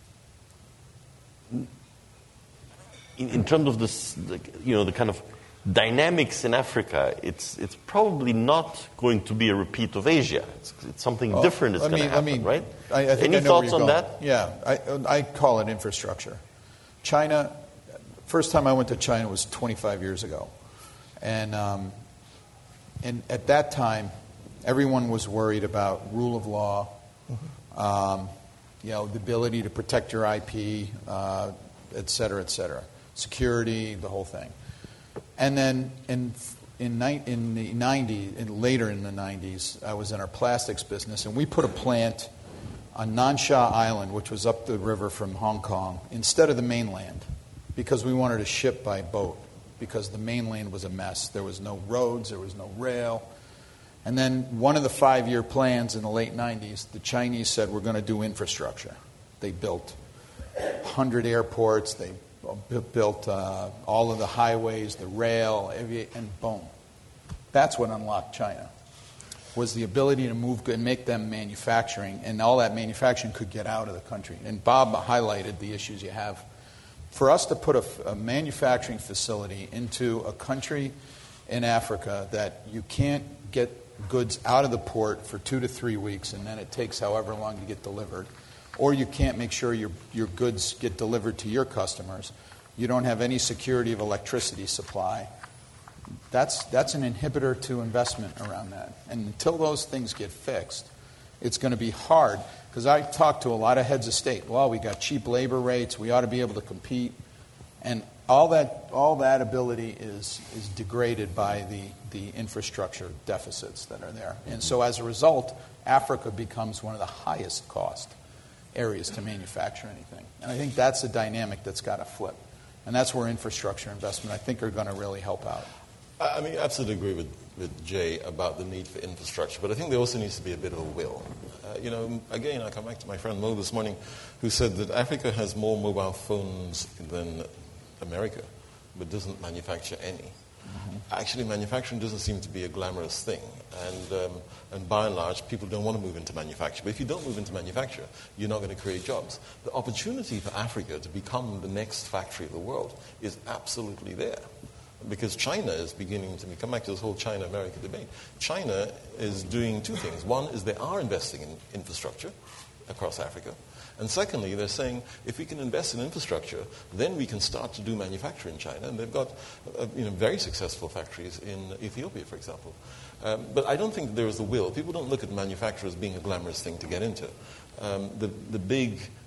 in, in terms of this, the, you know, the kind of dynamics in Africa, it's it's probably not going to be a repeat of Asia. It's, it's something well, different is going to happen, me, right? I, I think Any I know thoughts where on you're that? going. Yeah, I, I call it infrastructure. China, first time I went to China was twenty-five years ago. And, um, and at that time, everyone was worried about rule of law, mm-hmm. um, you know, the ability to protect your I P, uh, et cetera, et cetera. Security, the whole thing. And then in in, ni- in the nineties, in, later in the nineties, I was in our plastics business, and we put a plant on Nansha Island, which was up the river from Hong Kong, instead of the mainland, because we wanted to ship by boat, because the mainland was a mess. There was no roads, there was no rail. And then one of the five-year plans in the late nineties, the Chinese said, we're going to do infrastructure. They built one hundred airports, they built uh, all of the highways, the rail, every, and boom. That's what unlocked China, was the ability to move and make them manufacturing, and all that manufacturing could get out of the country. And Bob highlighted the issues you have. For us to put a, a manufacturing facility into a country in Africa that you can't get goods out of the port for two to three weeks, and then it takes however long to get delivered, or you can't make sure your your goods get delivered to your customers, you don't have any security of electricity supply, that's that's an inhibitor to investment around that. And until those things get fixed, it's going to be hard. Because I talked to a lot of heads of state. Well, we got cheap labor rates, we ought to be able to compete. And all that all that ability is is degraded by the, the infrastructure deficits that are there. And so as a result, Africa becomes one of the highest cost areas to manufacture anything. And I think that's a dynamic that's got to flip. And that's where infrastructure investment, I think, are going to really help out. I mean, I absolutely agree with, with Jay about the need for infrastructure, but I think there also needs to be a bit of a will. Uh, you know, again, I come back to my friend Mo this morning, who said that Africa has more mobile phones than America, but doesn't manufacture any. Mm-hmm. Actually, manufacturing doesn't seem to be a glamorous thing, and um, and by and large, people don't want to move into manufacture. But if you don't move into manufacture, you're not going to create jobs. The opportunity for Africa to become the next factory of the world is absolutely there, because China is beginning to come back to this whole China-America debate. China is doing two things. One is they are investing in infrastructure across Africa. And secondly, they're saying, if we can invest in infrastructure, then we can start to do manufacturing in China. And they've got uh, you know, very successful factories in Ethiopia, for example. Um, but I don't think there is the will. People don't look at manufacture as being a glamorous thing to get into. Um, the, the big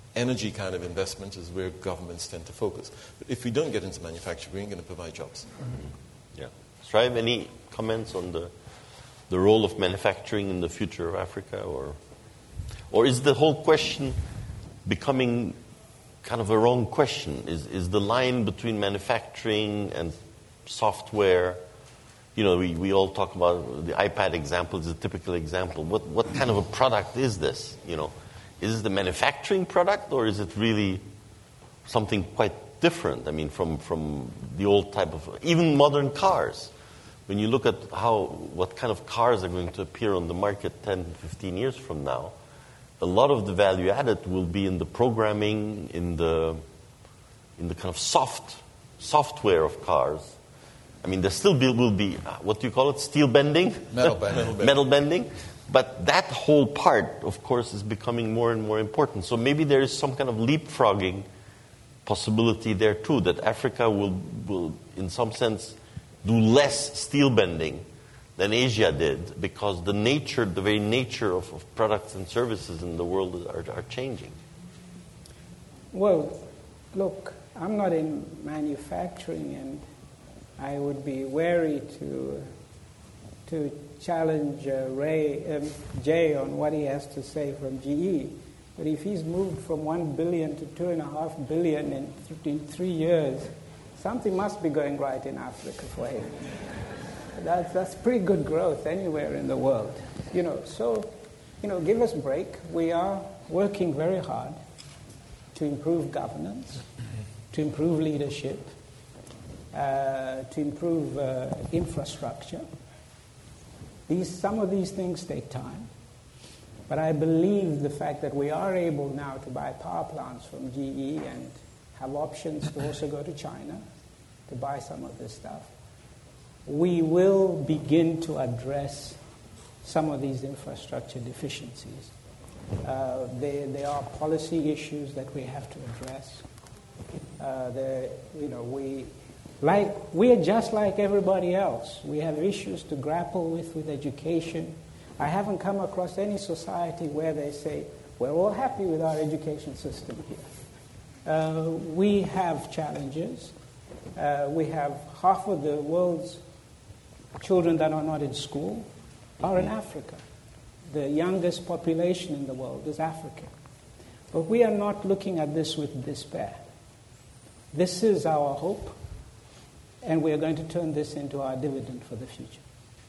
energy kind of investment is where governments tend to focus. But if we don't get into manufacturing, we ain't going to provide jobs. Yeah. Strive, any comments on the the role of manufacturing in the future of Africa, or or is the whole question becoming kind of a wrong question? Is is the line between manufacturing and software? You know, we, we all talk about the iPad example is a typical example. What what kind of a product is this? You know, is this the manufacturing product, or is it really something quite different? I mean, from from the old type of, even modern cars. When you look at how what kind of cars are going to appear on the market ten, fifteen years from now, a lot of the value added will be in the programming, in the in the kind of soft software of cars. I mean, there still be, will be, what do you call it, steel bending? Metal bending. Metal bending. But that whole part, of course, is becoming more and more important. So maybe there is some kind of leapfrogging possibility there too, that Africa will, will in some sense, do less steel bending than Asia did, because the nature, the very nature of, of products and services in the world are, are changing. Well, look, I'm not in manufacturing, and I would be wary to to challenge uh, Ray um, Jay on what he has to say from G E. But if he's moved from one billion to two and a half billion in, th- in three years, something must be going right in Africa for him. That's that's pretty good growth anywhere in the world, you know. So, you know, give us a break. We are working very hard to improve governance, to improve leadership, uh, to improve uh, infrastructure. These some of these things take time, but I believe the fact that we are able now to buy power plants from G E and have options to also go to China to buy some of this stuff, we will begin to address some of these infrastructure deficiencies. Uh, there, there are policy issues that we have to address. Uh, the, you know, we, like, we are just like everybody else. We have issues to grapple with with education. I haven't come across any society where they say, we're all happy with our education system here. Uh, we have challenges. Uh, we have half of the world's children that are not in school are in Africa. The youngest population in the world is African. But we are not looking at this with despair. This is our hope, and we are going to turn this into our dividend for the future.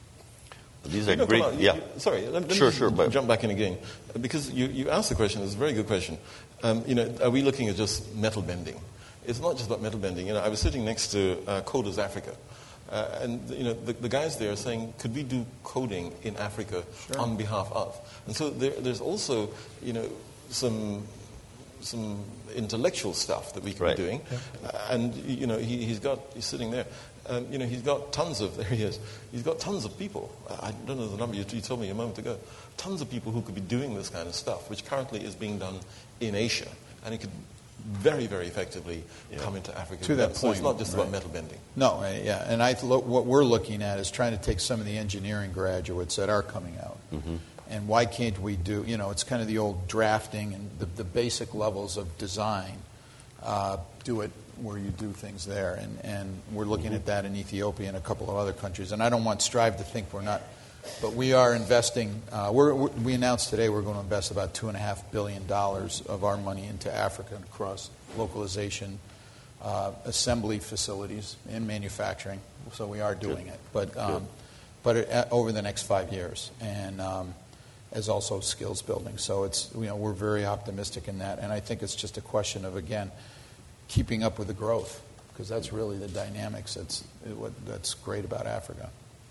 These are No, great. on, Yeah. You, sorry, let, let sure, me sure. But jump back in again, because you, you asked the question. It's a very good question. Um, you know, are we looking at just metal bending? It's not just about metal bending. You know, I was sitting next to uh, Coders Africa, uh, and you know, the, the guys there are saying, could we do coding in Africa sure. on behalf of? And so there, there's also, you know, some some intellectual stuff that we can right. be doing, yeah. uh, and you know, he, he's got he's sitting there. Um, you know, he's got tons of, there he is, he's got tons of people. I don't know the number you, you told me a moment ago. Tons of people who could be doing this kind of stuff, which currently is being done in Asia. And it could very, very effectively yeah. come into Africa. To that point. So it's not just right. about metal bending. No, yeah. And I lo- what we're looking at is trying to take some of the engineering graduates that are coming out. Mm-hmm. And why can't we do, you know, it's kind of the old drafting and the, the basic levels of design. Uh, do it where you do things there. And, and we're looking mm-hmm. at that in Ethiopia and a couple of other countries. And I don't want Strive to think we're not, but we are investing. Uh, we're, we're, we announced today we're going to invest about two point five billion dollars of our money into Africa across localization, uh, assembly facilities, and manufacturing. So we are doing Good. it. But, um, but it, uh, over the next five years. And um, as also skills building. So it's, you know, we're very optimistic in that. And I think it's just a question of, again, keeping up with the growth, because that's really the dynamics that's what that's great about Africa.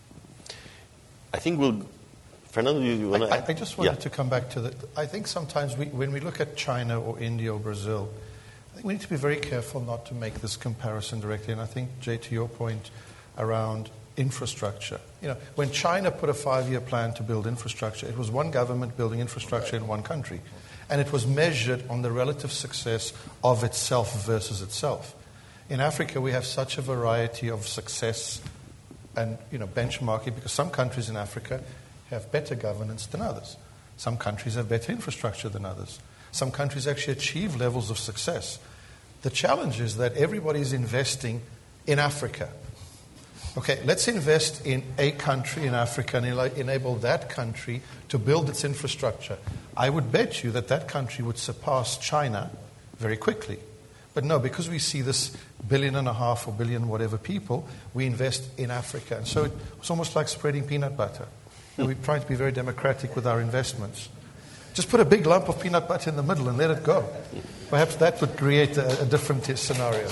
I think we'll, Fernando, you, you want to I, I just wanted yeah. to come back to the, I think sometimes we, when we look at China or India or Brazil, I think we need to be very careful not to make this comparison directly. And I think, Jay, to your point around infrastructure, you know, when China put a five-year plan to build infrastructure, it was one government building infrastructure in one country. And it was measured on the relative success of itself versus itself. In Africa, we have such a variety of success and, you know, benchmarking, because some countries in Africa have better governance than others. Some countries have better infrastructure than others. Some countries actually achieve levels of success. The challenge is that everybody's investing in Africa. Okay, let's invest in a country in Africa and enable that country to build its infrastructure. I would bet you that that country would surpass China very quickly. But no, because we see this billion and a half or billion whatever people, we invest in Africa. And so it's almost like spreading peanut butter. And we're trying to be very democratic with our investments. Just put a big lump of peanut butter in the middle and let it go. Perhaps that would create a, a different scenario.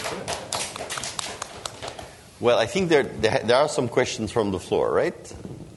Well, I think there, there there are some questions from the floor, right?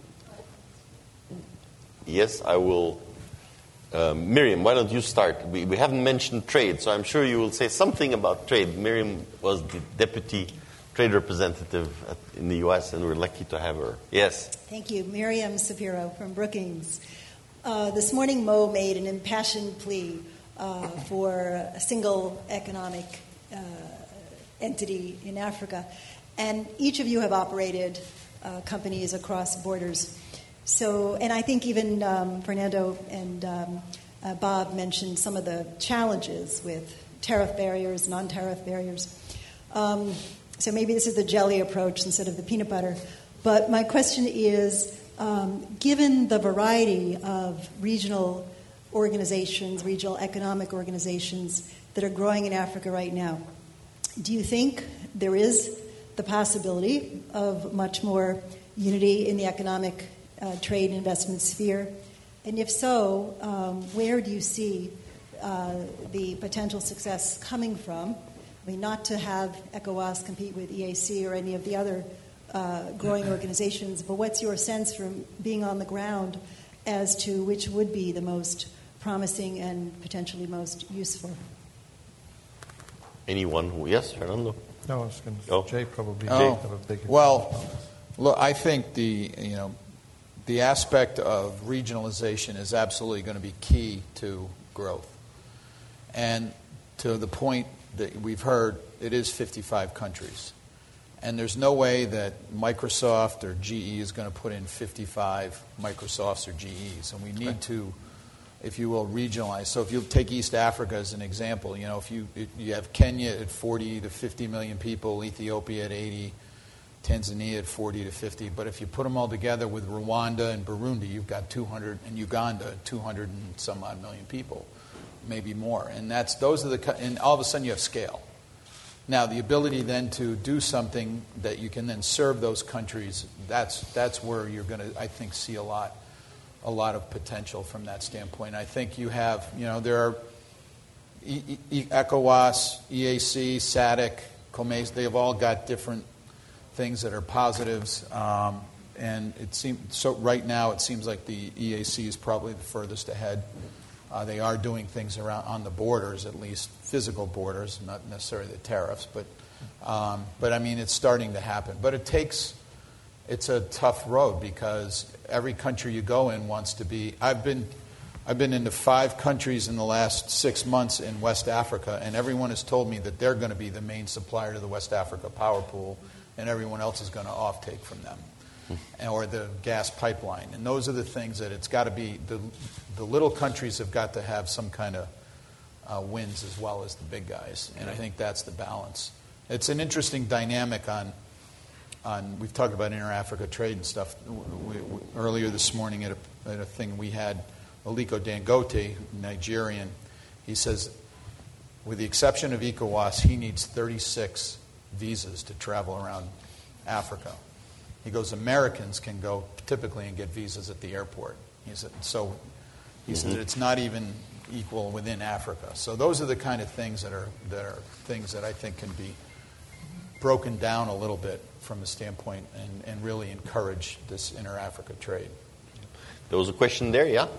Yes, I will. Uh, Miriam, why don't you start? We, we haven't mentioned trade, so I'm sure you will say something about trade. Miriam was the deputy trade representative at, in the U S, and we're lucky to have her. Yes. Thank you. Miriam Sapiro from Brookings. Uh, this morning, Mo made an impassioned plea uh, for a single economic uh, entity in Africa. And each of you have operated uh, companies across borders. So, and I think even um, Fernando and um, uh, Bob mentioned some of the challenges with tariff barriers, non-tariff barriers. Um, so maybe this is the jelly approach instead of the peanut butter. But my question is, um, given the variety of regional organizations, regional economic organizations that are growing in Africa right now, do you think there is the possibility of much more unity in the economic uh, trade and investment sphere? And if so, um, where do you see uh, the potential success coming from? I mean, not to have ECOWAS compete with E A C or any of the other uh, growing organizations, but what's your sense from being on the ground as to which would be the most promising and potentially most useful? Anyone who, yes, Fernando? No, I was going to oh. Jay probably oh. have a big Well, look, I think the you know the aspect of regionalization is absolutely going to be key to growth. And to the point that we've heard, it is fifty-five countries. And there's no way that Microsoft or G E is going to put in fifty-five Microsofts or G Es. And we need right. to, if you will, regionalize. So if you take East Africa as an example, you know, if you if you have Kenya at forty to fifty million people, Ethiopia at eighty, Tanzania at forty to fifty, but if you put them all together with Rwanda and Burundi, you've got two hundred, and Uganda, two hundred and some odd million people, maybe more. And that's those are the and all of a sudden you have scale. Now the ability then to do something that you can then serve those countries, that's that's where you're going to, I think, see a lot. a lot of potential from that standpoint. I think you have, you know, there are e- e- ECOWAS, E A C, SADC, COMES, they've all got different things that are positives. Um, and it seems, so right now it seems like the E A C is probably the furthest ahead. Uh, they are doing things around on the borders, at least physical borders, not necessarily the tariffs, but, um, but I mean, it's starting to happen. But it takes, it's a tough road because every country you go in wants to be. I've been, I've been into five countries in the last six months in West Africa, and everyone has told me that they're going to be the main supplier to the West Africa power pool, and everyone else is going to offtake from them, or the gas pipeline. And those are the things that it's got to be. The, the little countries have got to have some kind of uh, wins as well as the big guys, and I think that's the balance. It's an interesting dynamic on. On, we've talked about inter-Africa trade and stuff. We, we, earlier this morning at a, at a thing we had Aliko Dangote, Nigerian. He says, with the exception of ECOWAS, he needs thirty-six visas to travel around Africa. He goes, Americans can go typically and get visas at the airport. He said, so he mm-hmm. said it's not even equal within Africa. So those are the kind of things that are that are things that I think can be broken down a little bit from the standpoint and, and really encourage this inter-Africa trade. There was a question there, yeah?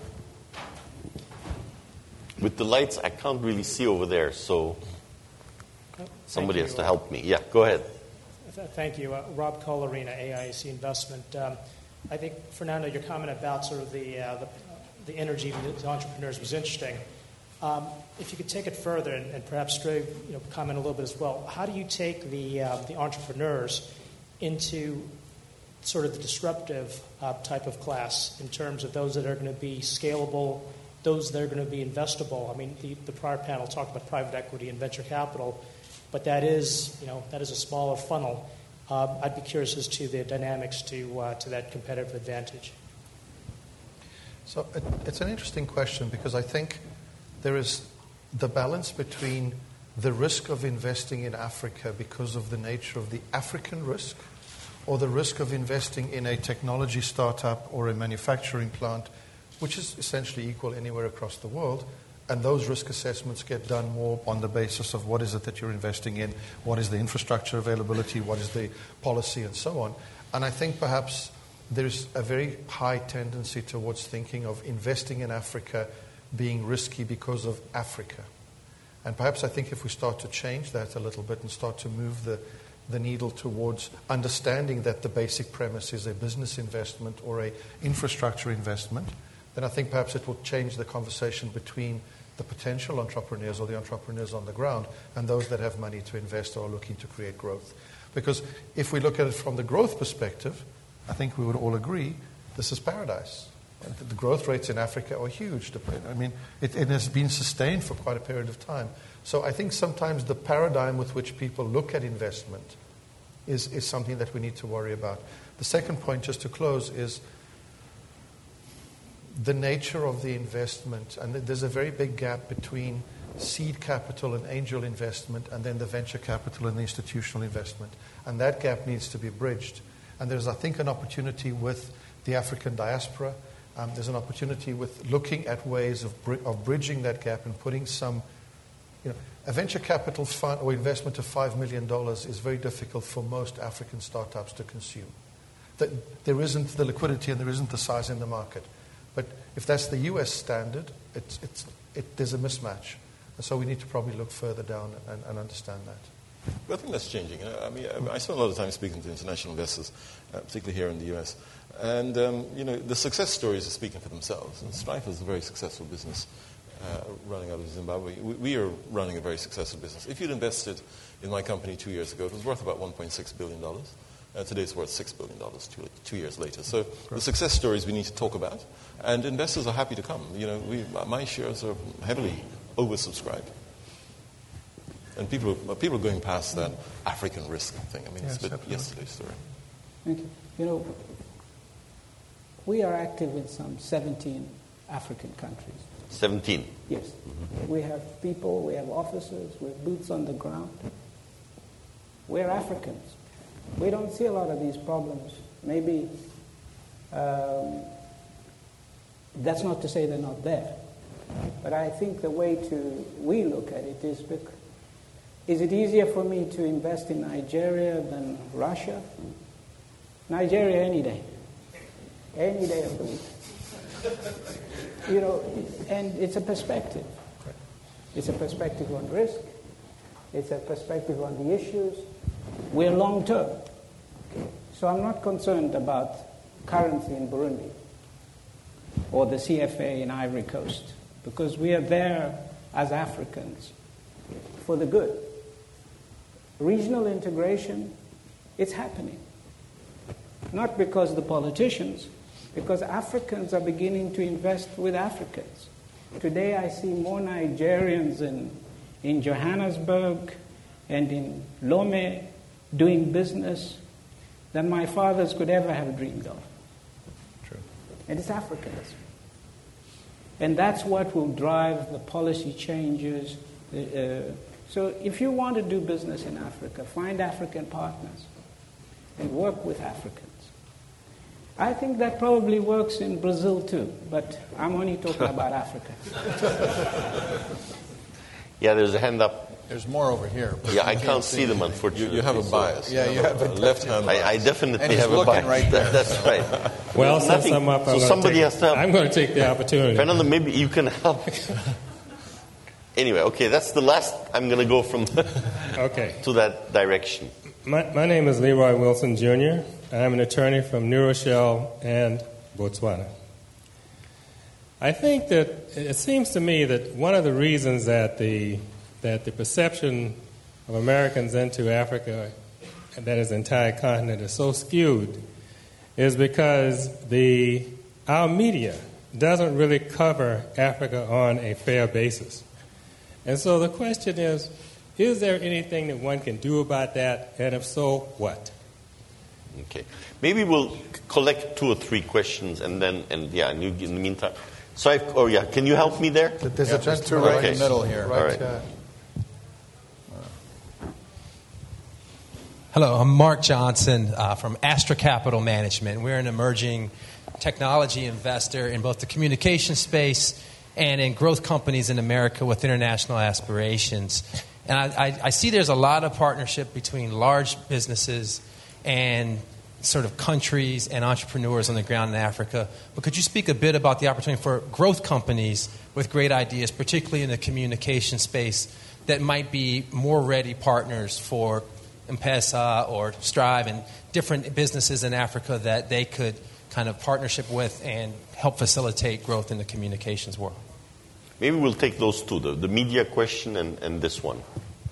With the lights, I can't really see over there, so somebody you. has to help me. Yeah, go ahead. Thank you. Uh, Rob Colarina, A I A C Investment. Um, I think, Fernando, your comment about sort of the, uh, the, the energy of the entrepreneurs was interesting. Um, if you could take it further, and, and perhaps Stray, you know, comment a little bit as well, how do you take the uh, the entrepreneurs into sort of the disruptive uh, type of class in terms of those that are going to be scalable those that are going to be investable. I mean, the, the prior panel talked about private equity and venture capital, but that is, you know, that is a smaller funnel. Um, I'd be curious as to the dynamics to uh, to that competitive advantage. So it, it's an interesting question because I think there is the balance between the risk of investing in Africa because of the nature of the African risk, or the risk of investing in a technology startup or a manufacturing plant, which is essentially equal anywhere across the world. And those risk assessments get done more on the basis of what is it that you're investing in, what is the infrastructure availability, what is the policy, and so on. And I think perhaps there's a very high tendency towards thinking of investing in Africa being risky because of Africa. And perhaps I think if we start to change that a little bit and start to move the, the needle towards understanding that the basic premise is a business investment or a infrastructure investment, then I think perhaps it will change the conversation between the potential entrepreneurs or the entrepreneurs on the ground and those that have money to invest or are looking to create growth. Because if we look at it from the growth perspective, I think we would all agree this is paradise. The growth rates in Africa are huge. I mean, it, it has been sustained for quite a period of time. So I think sometimes the paradigm with which people look at investment is, is something that we need to worry about. The second point, just to close, is the nature of the investment. And there's a very big gap between seed capital and angel investment and then the venture capital and the institutional investment. And that gap needs to be bridged. And there's, I think, an opportunity with the African diaspora. Um, there's an opportunity with looking at ways of, br- of bridging that gap and putting some, you know, a venture capital fund or investment of five million dollars is very difficult for most African startups to consume. That there isn't the liquidity and there isn't the size in the market. But if that's the U S standard, it's, it's, it, there's a mismatch. And so we need to probably look further down and, and understand that. But I think that's changing. I mean, I spend a lot of time speaking to international investors, uh, particularly here in the U S. And, um, you know, the success stories are speaking for themselves. And Stripe is a very successful business uh, running out of Zimbabwe. We, we are running a very successful business. If you'd invested in my company two years ago, it was worth about one point six billion dollars. Uh, today it's worth six billion dollars two, two years later. So the success stories we need to talk about. And investors are happy to come. You know, we, my shares are heavily oversubscribed. And people are, people are going past that African risk thing. I mean, Yes, it's a bit absolutely. yesterday's story. Thank you. You know, we are active in some seventeen African countries. seventeen. Yes. Mm-hmm. We have people, we have officers, we have boots on the ground. We're Africans. We don't see a lot of these problems. Maybe um, that's not to say they're not there. But I think the way to we look at it is, bec- is it easier for me to invest in Nigeria than Russia? Nigeria any day. Any day of the week. You know, and it's a perspective. It's a perspective on risk. It's a perspective on the issues. We're long term. So I'm not concerned about currency in Burundi or the C F A in Ivory Coast, because we are there as Africans for the good. Regional integration, it's happening. Not because the politicians, because Africans are beginning to invest with Africans. Today I see more Nigerians in, in Johannesburg and in Lome doing business than my fathers could ever have dreamed of. True. And it's Africans. And that's what will drive the policy changes. Uh, so if you want to do business in Africa, find African partners and work with Africans. I think that probably works in Brazil too, but I'm only talking about Africa. Yeah, there's a hand up. There's more over here. but Yeah, I you can't see them, You, unfortunately. you have a bias. Yeah, you have a left hand bias. I, I definitely And he's have a looking bias. right there. That's right. Well, There's since nothing- I'm up, I'm so gonna somebody take, has to help. I'm going to take the opportunity. Fernando, maybe you can help. Anyway, okay, that's the last. I'm going to go from Okay. to that direction. My, my name is Leroy Wilson, Junior I'm an attorney from New Rochelle and Botswana. I think that it seems to me that one of the reasons that the that the perception of Americans into Africa, and that is the entire continent, is so skewed is because the our media doesn't really cover Africa on a fair basis. And so the question is, is there anything that one can do about that? And if so, what? Okay. Maybe we'll c- collect two or three questions and then, and yeah, and you, in the meantime. So, I've, oh yeah, can you help me there? There's Yeah, a there's two gentleman right Okay. in the middle here. Right, All right. uh, Hello, I'm Mark Johnson uh, from Astra Capital Management. We're an emerging technology investor in both the communication space and in growth companies in America with international aspirations. And I, I, I see there's a lot of partnership between large businesses and sort of countries and entrepreneurs on the ground in Africa. But could you speak a bit about the opportunity for growth companies with great ideas, particularly in the communication space, that might be more ready partners for M-Pesa or Strive and different businesses in Africa that they could kind of partnership with and help facilitate growth in the communications world? Maybe we'll take those two, the, the media question and, and this one.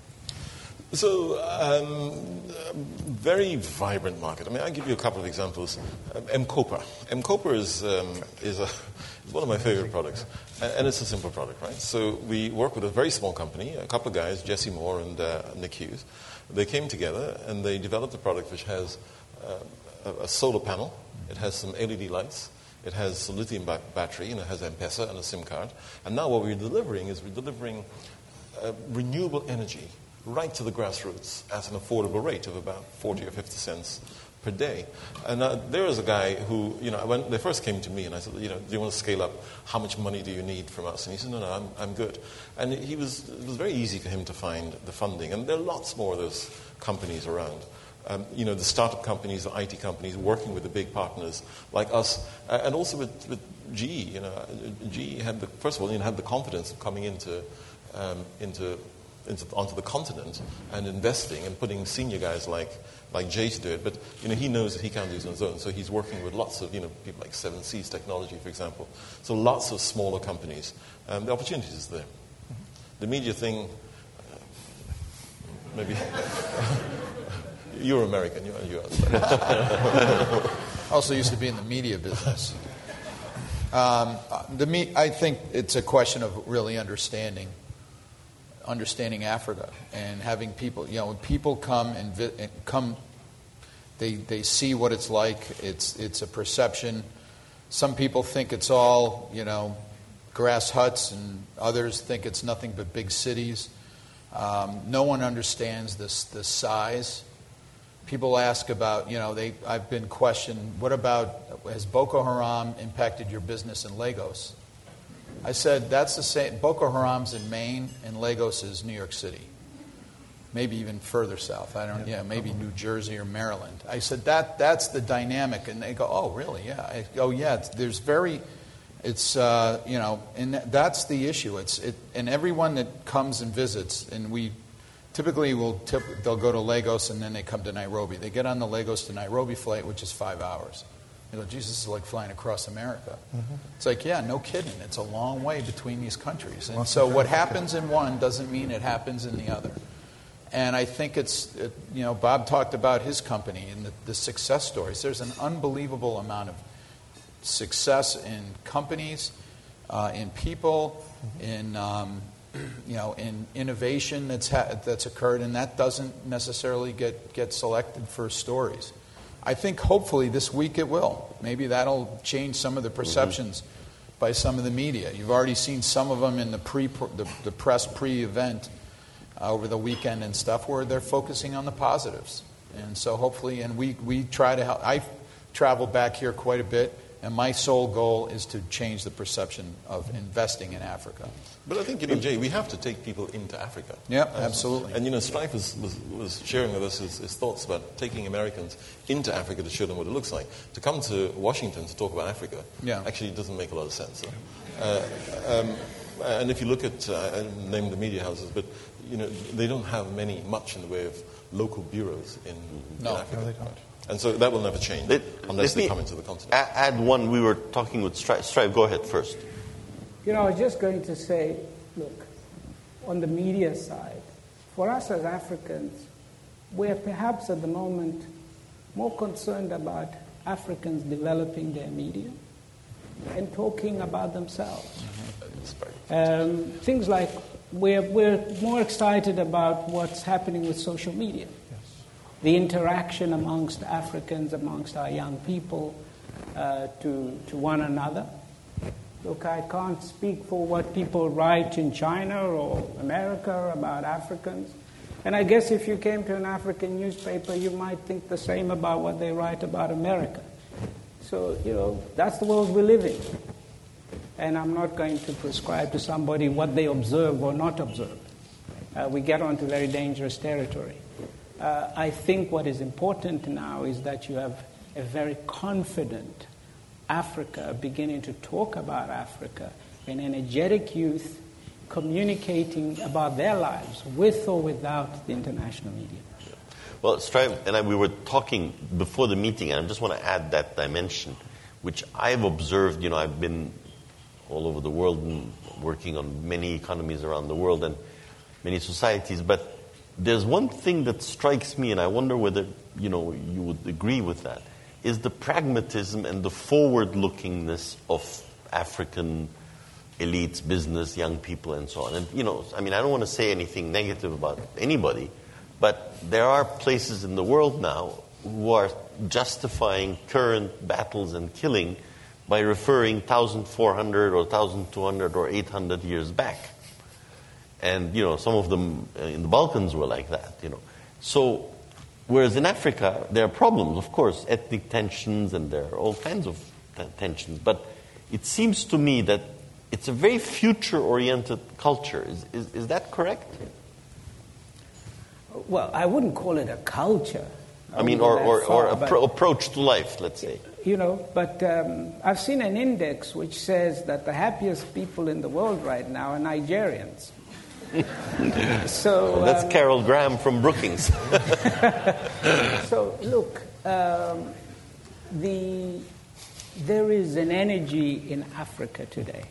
So, um, very vibrant market. I mean, I'll give you a couple of examples. Um, M-Copa. M-Copa is, um, is, a, is one of my favorite products, and, and it's a simple product, right? So we work with a very small company, a couple of guys, Jesse Moore and uh, Nick Hughes. They came together and they developed a product which has uh, a, a solar panel, it has some L E D lights, it has a lithium ba- battery, and it has M-Pesa and a SIM card. And now what we're delivering is we're delivering uh, renewable energy right to the grassroots at an affordable rate of about forty or fifty cents per day. And uh, there was a guy who, you know, when they first came to me and I said, you know, do you want to scale up? How much money do you need from us? And he said, no, no, I'm, I'm good. And he was, it was very easy for him to find the funding. And there are lots more of those companies around. Um, you know, the startup companies, the I T companies, working with the big partners like us, uh, and also with, with G E. You know, G E had the, first of all, you know, had the confidence of coming into, um, into Into, onto the continent and investing and putting senior guys like like Jay to do it. But you know, he knows that he can't do it on his own, so he's working with lots of you know people like Seven Seas Technology, for example. So lots of smaller companies. Um, the opportunities is there. The media thing, uh, maybe you're American. You're, you're Also used to be in the media business. Um, the me- I think it's a question of really understanding. understanding Africa and having people, you know, when people come and, vi- and come, they they see what it's like. It's it's a perception. Some people think it's all, you know, grass huts, and others think it's nothing but big cities. Um, no one understands this the size. People ask about, you know, they. I've been questioned. What about, has Boko Haram impacted your business in Lagos? I said, that's the same. Boko Haram's in Maine, and Lagos is New York City. Maybe even further south. I don't. Yeah, maybe New Jersey or Maryland. I said that that's the dynamic, and they go, oh, really? Yeah. I go, yeah. It's, there's very, it's uh, you know, and that's the issue. It's it, and everyone that comes and visits, and we typically will tip, they'll go to Lagos and then they come to Nairobi. They get on the Lagos to Nairobi flight, which is five hours. They go, Jesus, this is like flying across America. Mm-hmm. It's like, yeah, no kidding. It's a long way between these countries. And so what happens in one doesn't mean it happens in the other. And I think it's, it, you know, Bob talked about his company and the, the success stories. There's an unbelievable amount of success in companies, uh, in people, mm-hmm. in, um, you know, in innovation that's ha- that's occurred, and that doesn't necessarily get, get selected for stories. I think hopefully this week it will. Maybe that'll change some of the perceptions mm-hmm. by some of the media. You've already seen some of them in the pre the, the press pre-event uh, over the weekend and stuff, where they're focusing on the positives. And so hopefully, and we, we try to help. I travel back here quite a bit, and my sole goal is to change the perception of investing in Africa. But I think, you know, Jay, we have to take people into Africa. Yeah, absolutely. And, you know, Strife was, was, was sharing with us his, his thoughts about taking Americans into Africa to show them what it looks like. To come to Washington to talk about Africa yeah. actually doesn't make a lot of sense. Uh, um, and if you look at, uh, I didn't name the media houses, but, you know, they don't have many, much in the way of local bureaus in, no, in Africa. No, they don't. And so that will never change let, unless let they come into the continent. Add one. We were talking with Strive. Strive, go ahead first. You know, I was just going to say, look, on the media side, for us as Africans, we're perhaps at the moment more concerned about Africans developing their media and talking about themselves. Um, things like we're, we're more excited about what's happening with social media, the interaction amongst Africans, amongst our young people, uh, to, to one another. Look, I can't speak for what people write in China or America about Africans. And I guess if you came to an African newspaper, you might think the same about what they write about America. So, you know, that's the world we live in. And I'm not going to prescribe to somebody what they observe or not observe. Uh, we get onto very dangerous territory. Uh, I think what is important now is that you have a very confident Africa beginning to talk about Africa, an energetic youth communicating about their lives with or without the international media. Well, Strive and I, we were talking before the meeting, and I just want to add that dimension, which I've observed. You know, I've been all over the world and working on many economies around the world and many societies, but there's one thing that strikes me, and I wonder whether, you know, you would agree with that, is the pragmatism and the forward-lookingness of African elites, business, young people, and so on. And, you know, I mean, I don't want to say anything negative about anybody, but there are places in the world now who are justifying current battles and killing by referring fourteen hundred or twelve hundred or eight hundred years back. And, you know, some of them in the Balkans were like that, you know. So, whereas in Africa, there are problems, of course, ethnic tensions, and there are all kinds of t- tensions. But it seems to me that it's a very future-oriented culture. Is, is, is that correct? Well, I wouldn't call it a culture. I, I mean, or, or, far, or a pro- approach to life, let's say. You know, but um, I've seen an index which says that the happiest people in the world right now are Nigerians. So well, that's um, Carol Graham from Brookings. So look, um, the there is an energy in Africa today.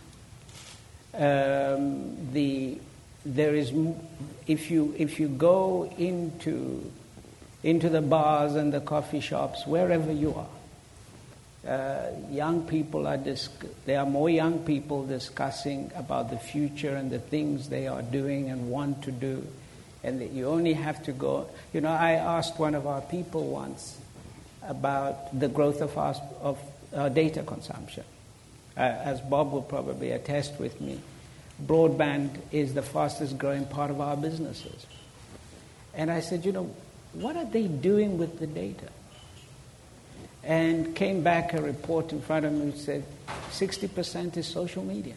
Um, the there is if you if you go into into the bars and the coffee shops, wherever you are. Uh, young people are dis- there are more young people discussing about the future and the things they are doing and want to do, and that you only have to go. You know, I asked one of our people once about the growth of our, of our data consumption. Uh, as Bob will probably attest with me, broadband is the fastest growing part of our businesses. And I said, you know, what are they doing with the data? And came back a report in front of me which said sixty percent is social media.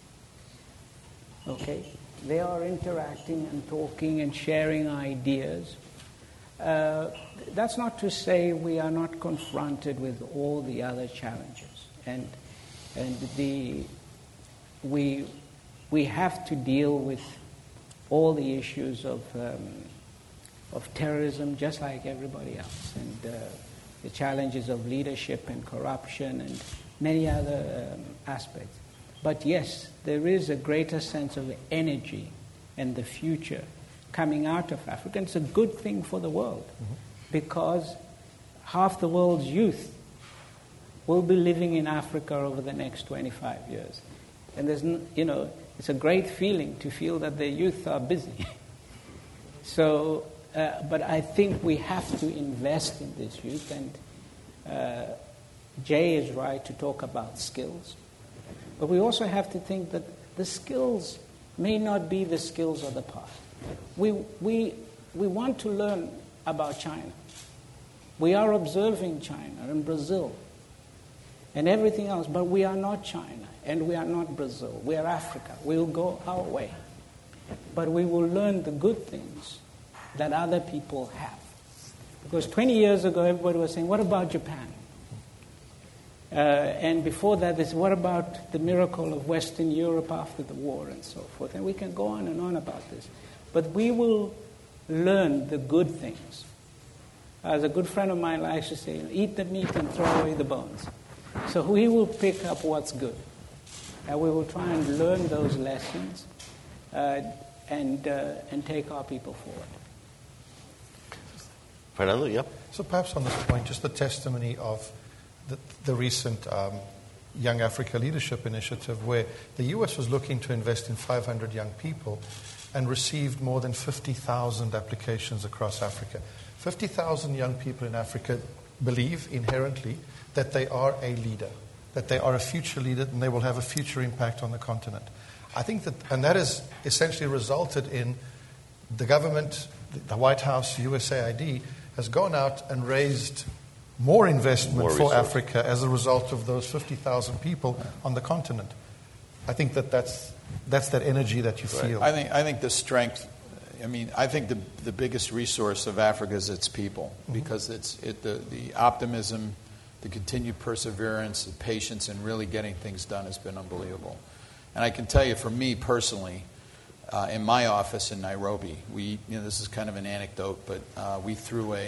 Okay? They are interacting and talking and sharing ideas. Uh, that's not to say we are not confronted with all the other challenges. And and the we we have to deal with all the issues of um, of terrorism just like everybody else. And uh, the challenges of leadership and corruption and many other um, aspects. But yes, there is a greater sense of energy and the future coming out of Africa. And it's a good thing for the world mm-hmm. because half the world's youth will be living in Africa over the next twenty-five years. And there's, you know, it's a great feeling to feel that the youth are busy. So, Uh, but I think we have to invest in this youth, and uh, Jay is right to talk about skills. But we also have to think that the skills may not be the skills of the past. We, we, we want to learn about China. We are observing China and Brazil and everything else, but we are not China and we are not Brazil. We are Africa. We will go our way. But we will learn the good things that other people have. Because twenty years ago, everybody was saying, what about Japan? Uh, and before that, this, what about the miracle of Western Europe after the war and so forth? And we can go on and on about this. But we will learn the good things. As a good friend of mine likes to say, eat the meat and throw away the bones. So we will pick up what's good. And we will try and learn those lessons uh, and, uh, and take our people forward. Fernando, yeah. So perhaps on this point, just the testimony of the, the recent um, Young Africa Leadership Initiative, where the U S was looking to invest in five hundred young people and received more than fifty thousand applications across Africa. fifty thousand young people in Africa believe inherently that they are a leader, that they are a future leader, and they will have a future impact on the continent. I think that, and that has essentially resulted in the government, the White House, U S A I D, has gone out and raised more investment more for resources. Africa as a result of those fifty thousand people on the continent. I think that that's, that's that energy that you Right. feel. I think I think the strength. I mean, I think the the biggest resource of Africa is its people, because it's it the the optimism, the continued perseverance, the patience, and really getting things done has been unbelievable. And I can tell you, for me personally, uh, in my office in Nairobi, we you know this is kind of an anecdote, but uh, we threw a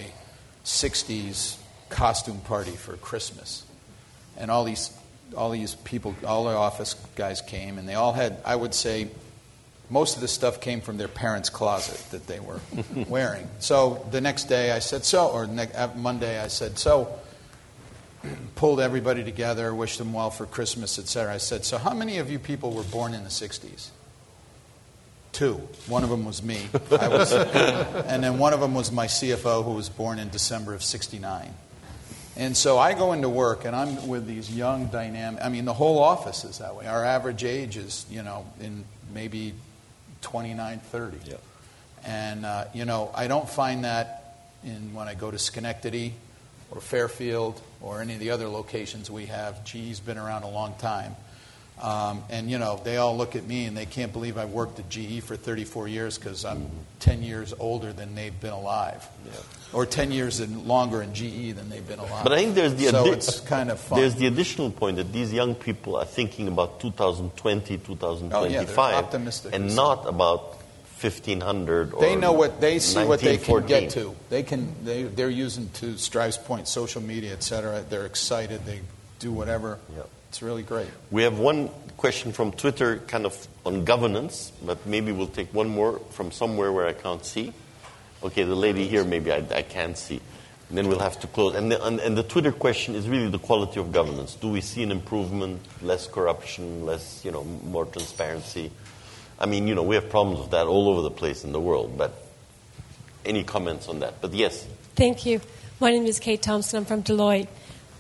sixties costume party for Christmas, and all these all these people, all our office guys came, and they all had, I would say, most of the stuff came from their parents' closet that they were wearing. So the next day I said so, or ne- Monday I said so, pulled everybody together, wished them well for Christmas, et cetera. I said, so how many of you people were born in the sixties? Two. One of them was me. I was, and then one of them was my C F O, who was born in December of sixty-nine. And so I go into work, and I'm with these young, dynamic, I mean, the whole office is that way. Our average age is, you know, in maybe twenty-nine, thirty. Yeah. And, uh, you know, I don't find that in when I go to Schenectady or Fairfield or any of the other locations we have. G E's been around a long time. Um, and, you know, they all look at me and they can't believe I worked at G E for thirty-four years because I'm mm-hmm. ten years older than they've been alive. Yeah. Or ten years in, longer in G E than they've been alive. But I think there's the, so addi- it's kind of fun. There's the additional point that these young people are thinking about two thousand twenty, two thousand twenty-five, oh, yeah, optimistic and not about fifteen hundred or they know what they see what they can nineteen fourteen. get to. They can they they're using, to Strive's point, social media, et cetera. They're excited. They do whatever. Yep. It's really great. We have one question from Twitter, kind of on governance, but maybe we'll take one more from somewhere where I can't see. Okay, the lady here, maybe I, I can't see. And then we'll have to close. And the, and, and the Twitter question is really the quality of governance. Do we see an improvement, less corruption, less, you know, more transparency? I mean, you know, we have problems with that all over the place in the world, but any comments on that? But yes. Thank you. My name is Kate Thompson. I'm from Deloitte.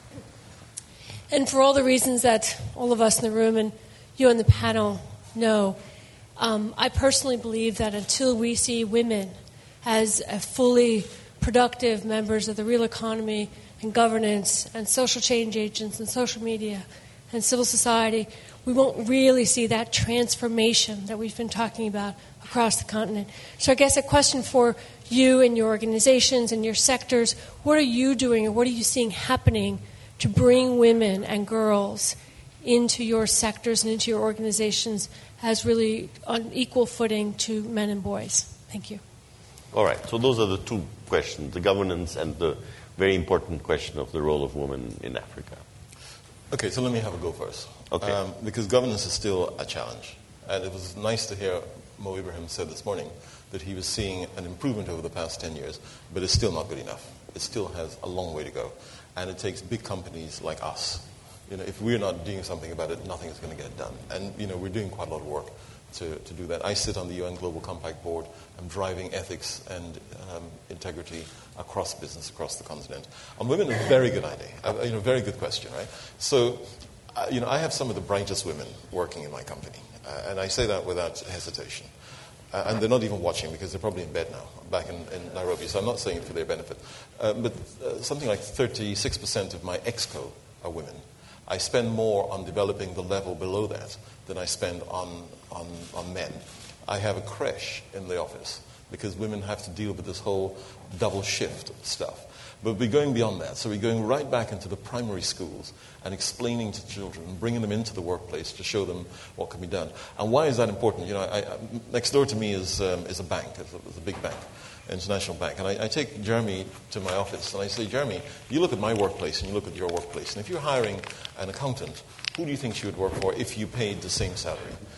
And for all the reasons that all of us in the room and you on the panel know, um, I personally believe that until we see women as a fully productive members of the real economy and governance and social change agents and social media and civil society, we won't really see that transformation that we've been talking about across the continent. So I guess a question for you and your organizations and your sectors, what are you doing or what are you seeing happening to bring women and girls into your sectors and into your organizations as really on equal footing to men and boys? Thank you. All right. So those are the two questions, the governance and the very important question of the role of women in Africa. Okay, so let me have a go first. Okay. Um, because governance is still a challenge. And it was nice to hear Mo Ibrahim said this morning that he was seeing an improvement over the past ten years, but it's still not good enough. It still has a long way to go. And it takes big companies like us. You know, if we're not doing something about it, nothing is going to get done. And, you know, we're doing quite a lot of work to, to do that. I sit on the U N Global Compact Board. I'm driving ethics and um, integrity across business, across the continent. On women, a very good idea. Uh, you know, very good question, right? So, uh, you know, I have some of the brightest women working in my company. Uh, and I say that without hesitation. Uh, and they're not even watching because they're probably in bed now, back in, in Nairobi. So I'm not saying it for their benefit. Uh, but uh, something like thirty-six percent of my exco are women. I spend more on developing the level below that than I spend on, on, on men. I have a creche in the office because women have to deal with this whole double shift stuff. But we're going beyond that. So we're going right back into the primary schools and explaining to children, bringing them into the workplace to show them what can be done. And why is that important? You know, I, I, next door to me is um, is a bank, it's a, it's a big bank, international bank. And I, I take Jeremy to my office and I say, Jeremy, you look at my workplace and you look at your workplace. And if you're hiring an accountant, who do you think she would work for if you paid the same salary?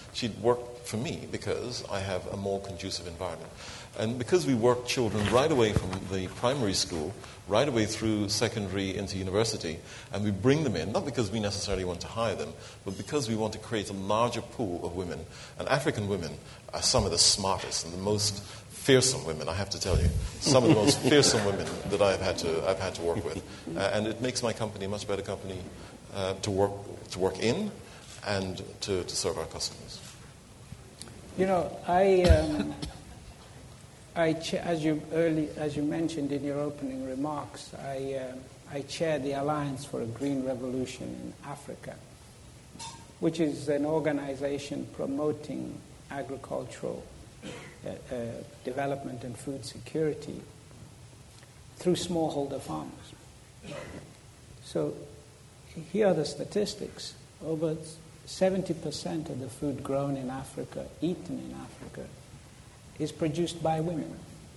she'd work for me because I have a more conducive environment. And because we work children right away from the primary school, right away through secondary into university, and we bring them in, not because we necessarily want to hire them, but because we want to create a larger pool of women. And African women are some of the smartest and the most fearsome women, I have to tell you. Some of the most fearsome women that I've had to I've had to work with. Uh, and it makes my company a much better company uh, to work to work in and to, to serve our customers. You know, I, um, I cha- as you early as you mentioned in your opening remarks, I um, I chair the Alliance for a Green Revolution in Africa, which is an organization promoting agricultural uh, uh, development and food security through smallholder farmers. So here are the statistics. Over seventy percent of the food grown in Africa, eaten in Africa, is produced by women.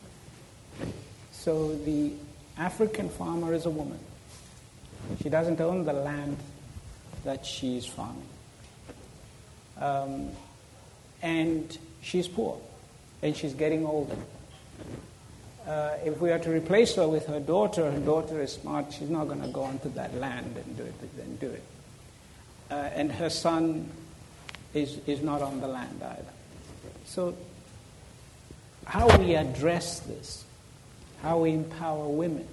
So the African farmer is a woman. She doesn't own the land that she is farming. Um, and she's poor, and she's getting older. Uh, if we are to replace her with her daughter, her daughter is smart, she's not going to go onto that land and do it. And do it. Uh, and her son is, is not on the land either. So how we address this, how we empower women,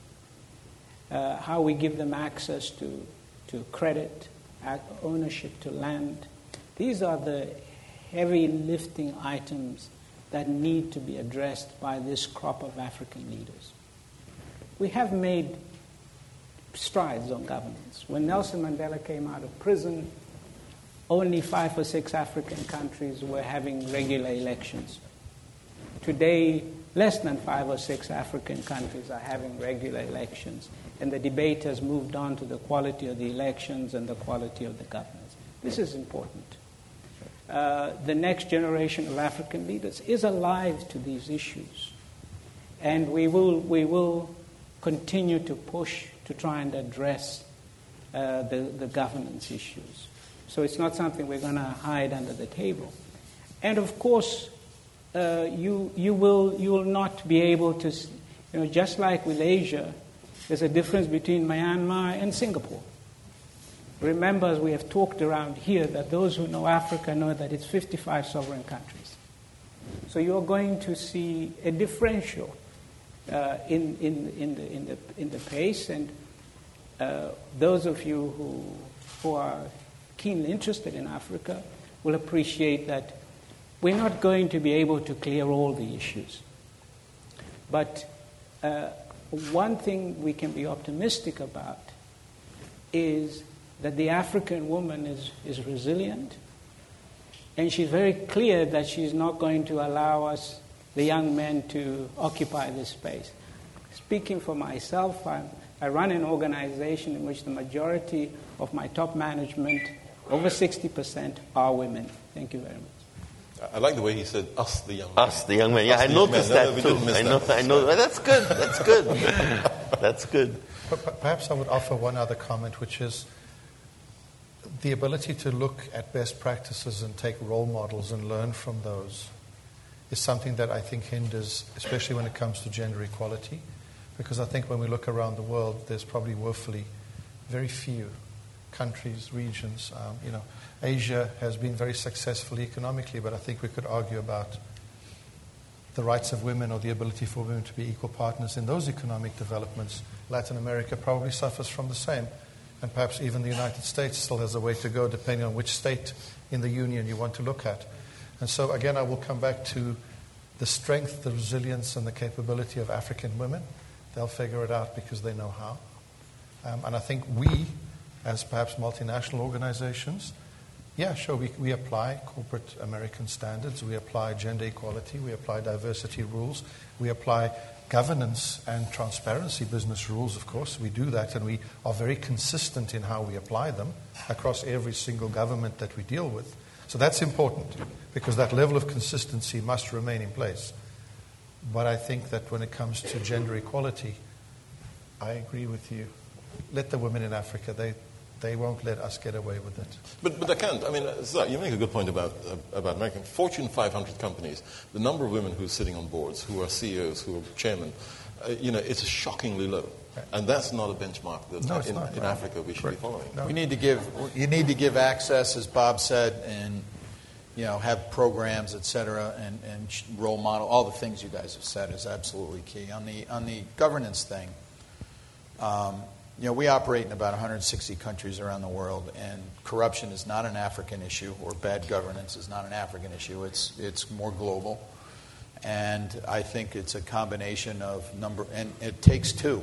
uh, how we give them access to, to credit, ownership to land, these are the heavy lifting items that need to be addressed by this crop of African leaders. We have made strides on governance. When Nelson Mandela came out of prison, only five or six African countries were having regular elections. Today, less than five or six African countries are having regular elections, and the debate has moved on to the quality of the elections and the quality of the governance. This is important. Uh, the next generation of African leaders is alive to these issues, and we will we will continue to push to try and address uh, the, the governance issues. So it's not something we're going to hide under the table. And of course, uh, you you will you will not be able to, you know, just like with Asia, there's a difference between Myanmar and Singapore. Remember, as we have talked around here, that those who know Africa know that it's fifty-five sovereign countries. So you're going to see a differential uh, in, in, in, the, in, the, in the pace, and uh, those of you who, who are keenly interested in Africa will appreciate that we're not going to be able to clear all the issues. But uh, one thing we can be optimistic about is that the African woman is, is resilient, and she's very clear that she's not going to allow us, the young men, to occupy this space. Speaking for myself, I'm, I run an organization in which the majority of my top management, over sixty percent, are women. Thank you very much. I like the way he said, us, the young men. Us, the young men. Yeah, Us, I the young noticed men. that No, too. we I didn't know, miss that. I know. That's good. That's good. That's good. Perhaps I would offer one other comment, which is the ability to look at best practices and take role models and learn from those is something that I think hinders, especially when it comes to gender equality, because I think when we look around the world, there's probably woefully very few countries, regions. Um, you know, Asia has been very successful economically, but I think we could argue about the rights of women or the ability for women to be equal partners in those economic developments. Latin America probably suffers from the same. And perhaps even the United States still has a way to go, depending on which state in the Union you want to look at. And so, again, I will come back to the strength, the resilience, and the capability of African women. They'll figure it out because they know how. Um, and I think we, as perhaps multinational organizations, yeah, sure, we, we apply corporate American standards, we apply gender equality, we apply diversity rules, we apply governance and transparency business rules, of course. We do that, and we are very consistent in how we apply them across every single government that we deal with. So that's important, because that level of consistency must remain in place. But I think that when it comes to gender equality, I agree with you. Let the women in Africa, they, they won't let us get away with it. But, but they can't. I mean, so you make a good point about, uh, about American. Fortune five hundred companies, the number of women who are sitting on boards, who are C E Os, who are chairmen, uh, you know, it's shockingly low. Right. And that's not a benchmark that no, in, not, in right. Africa we should Correct. be following. No. We need to give, you need to give access, as Bob said, and you know, have programs, et cetera, and, and role model. All the things you guys have said is absolutely key. On the on the governance thing, um, you know, we operate in about one hundred sixty countries around the world, and corruption is not an African issue, or bad governance is not an African issue. It's it's more global, and I think it's a combination of number, and it takes two.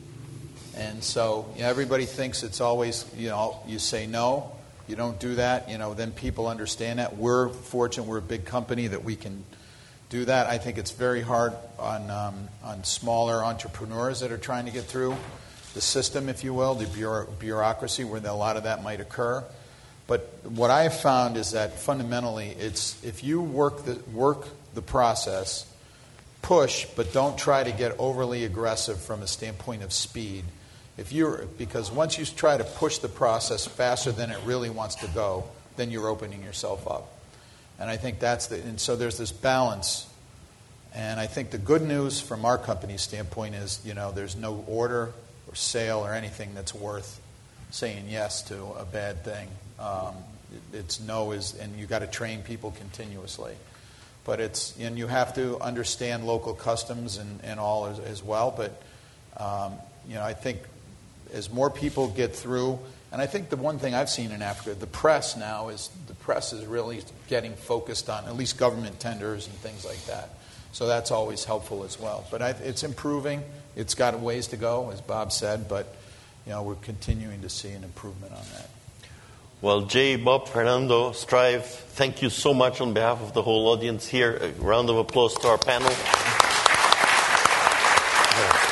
And so, you know, everybody thinks it's always, you know, you say no, you don't do that, you know, then people understand that. We're fortunate, we're a big company that we can do that. I think it's very hard on um, on smaller entrepreneurs that are trying to get through the system, if you will, the bureau- bureaucracy, where a lot of that might occur. But what I have found is that fundamentally, it's if you work the work the process, push, but don't try to get overly aggressive from a standpoint of speed. If you're because once you try to push the process faster than it really wants to go, then you're opening yourself up. And I think that's the and so there's this balance. And I think the good news from our company's standpoint is, you know, there's no order or sale or anything that's worth saying yes to a bad thing. Um, it, it's no is, and you got to train people continuously. But it's, and you have to understand local customs and, and all as, as well. But, um, you know, I think as more people get through, and I think the one thing I've seen in Africa, the press now is, the press is really getting focused on at least government tenders and things like that. So that's always helpful as well. But I, it's improving. It's got a ways to go, as Bob said, but, you know, we're continuing to see an improvement on that. Well, Jay, Bob, Fernando, Strive, thank you so much on behalf of the whole audience here. A round of applause to our panel. Yeah.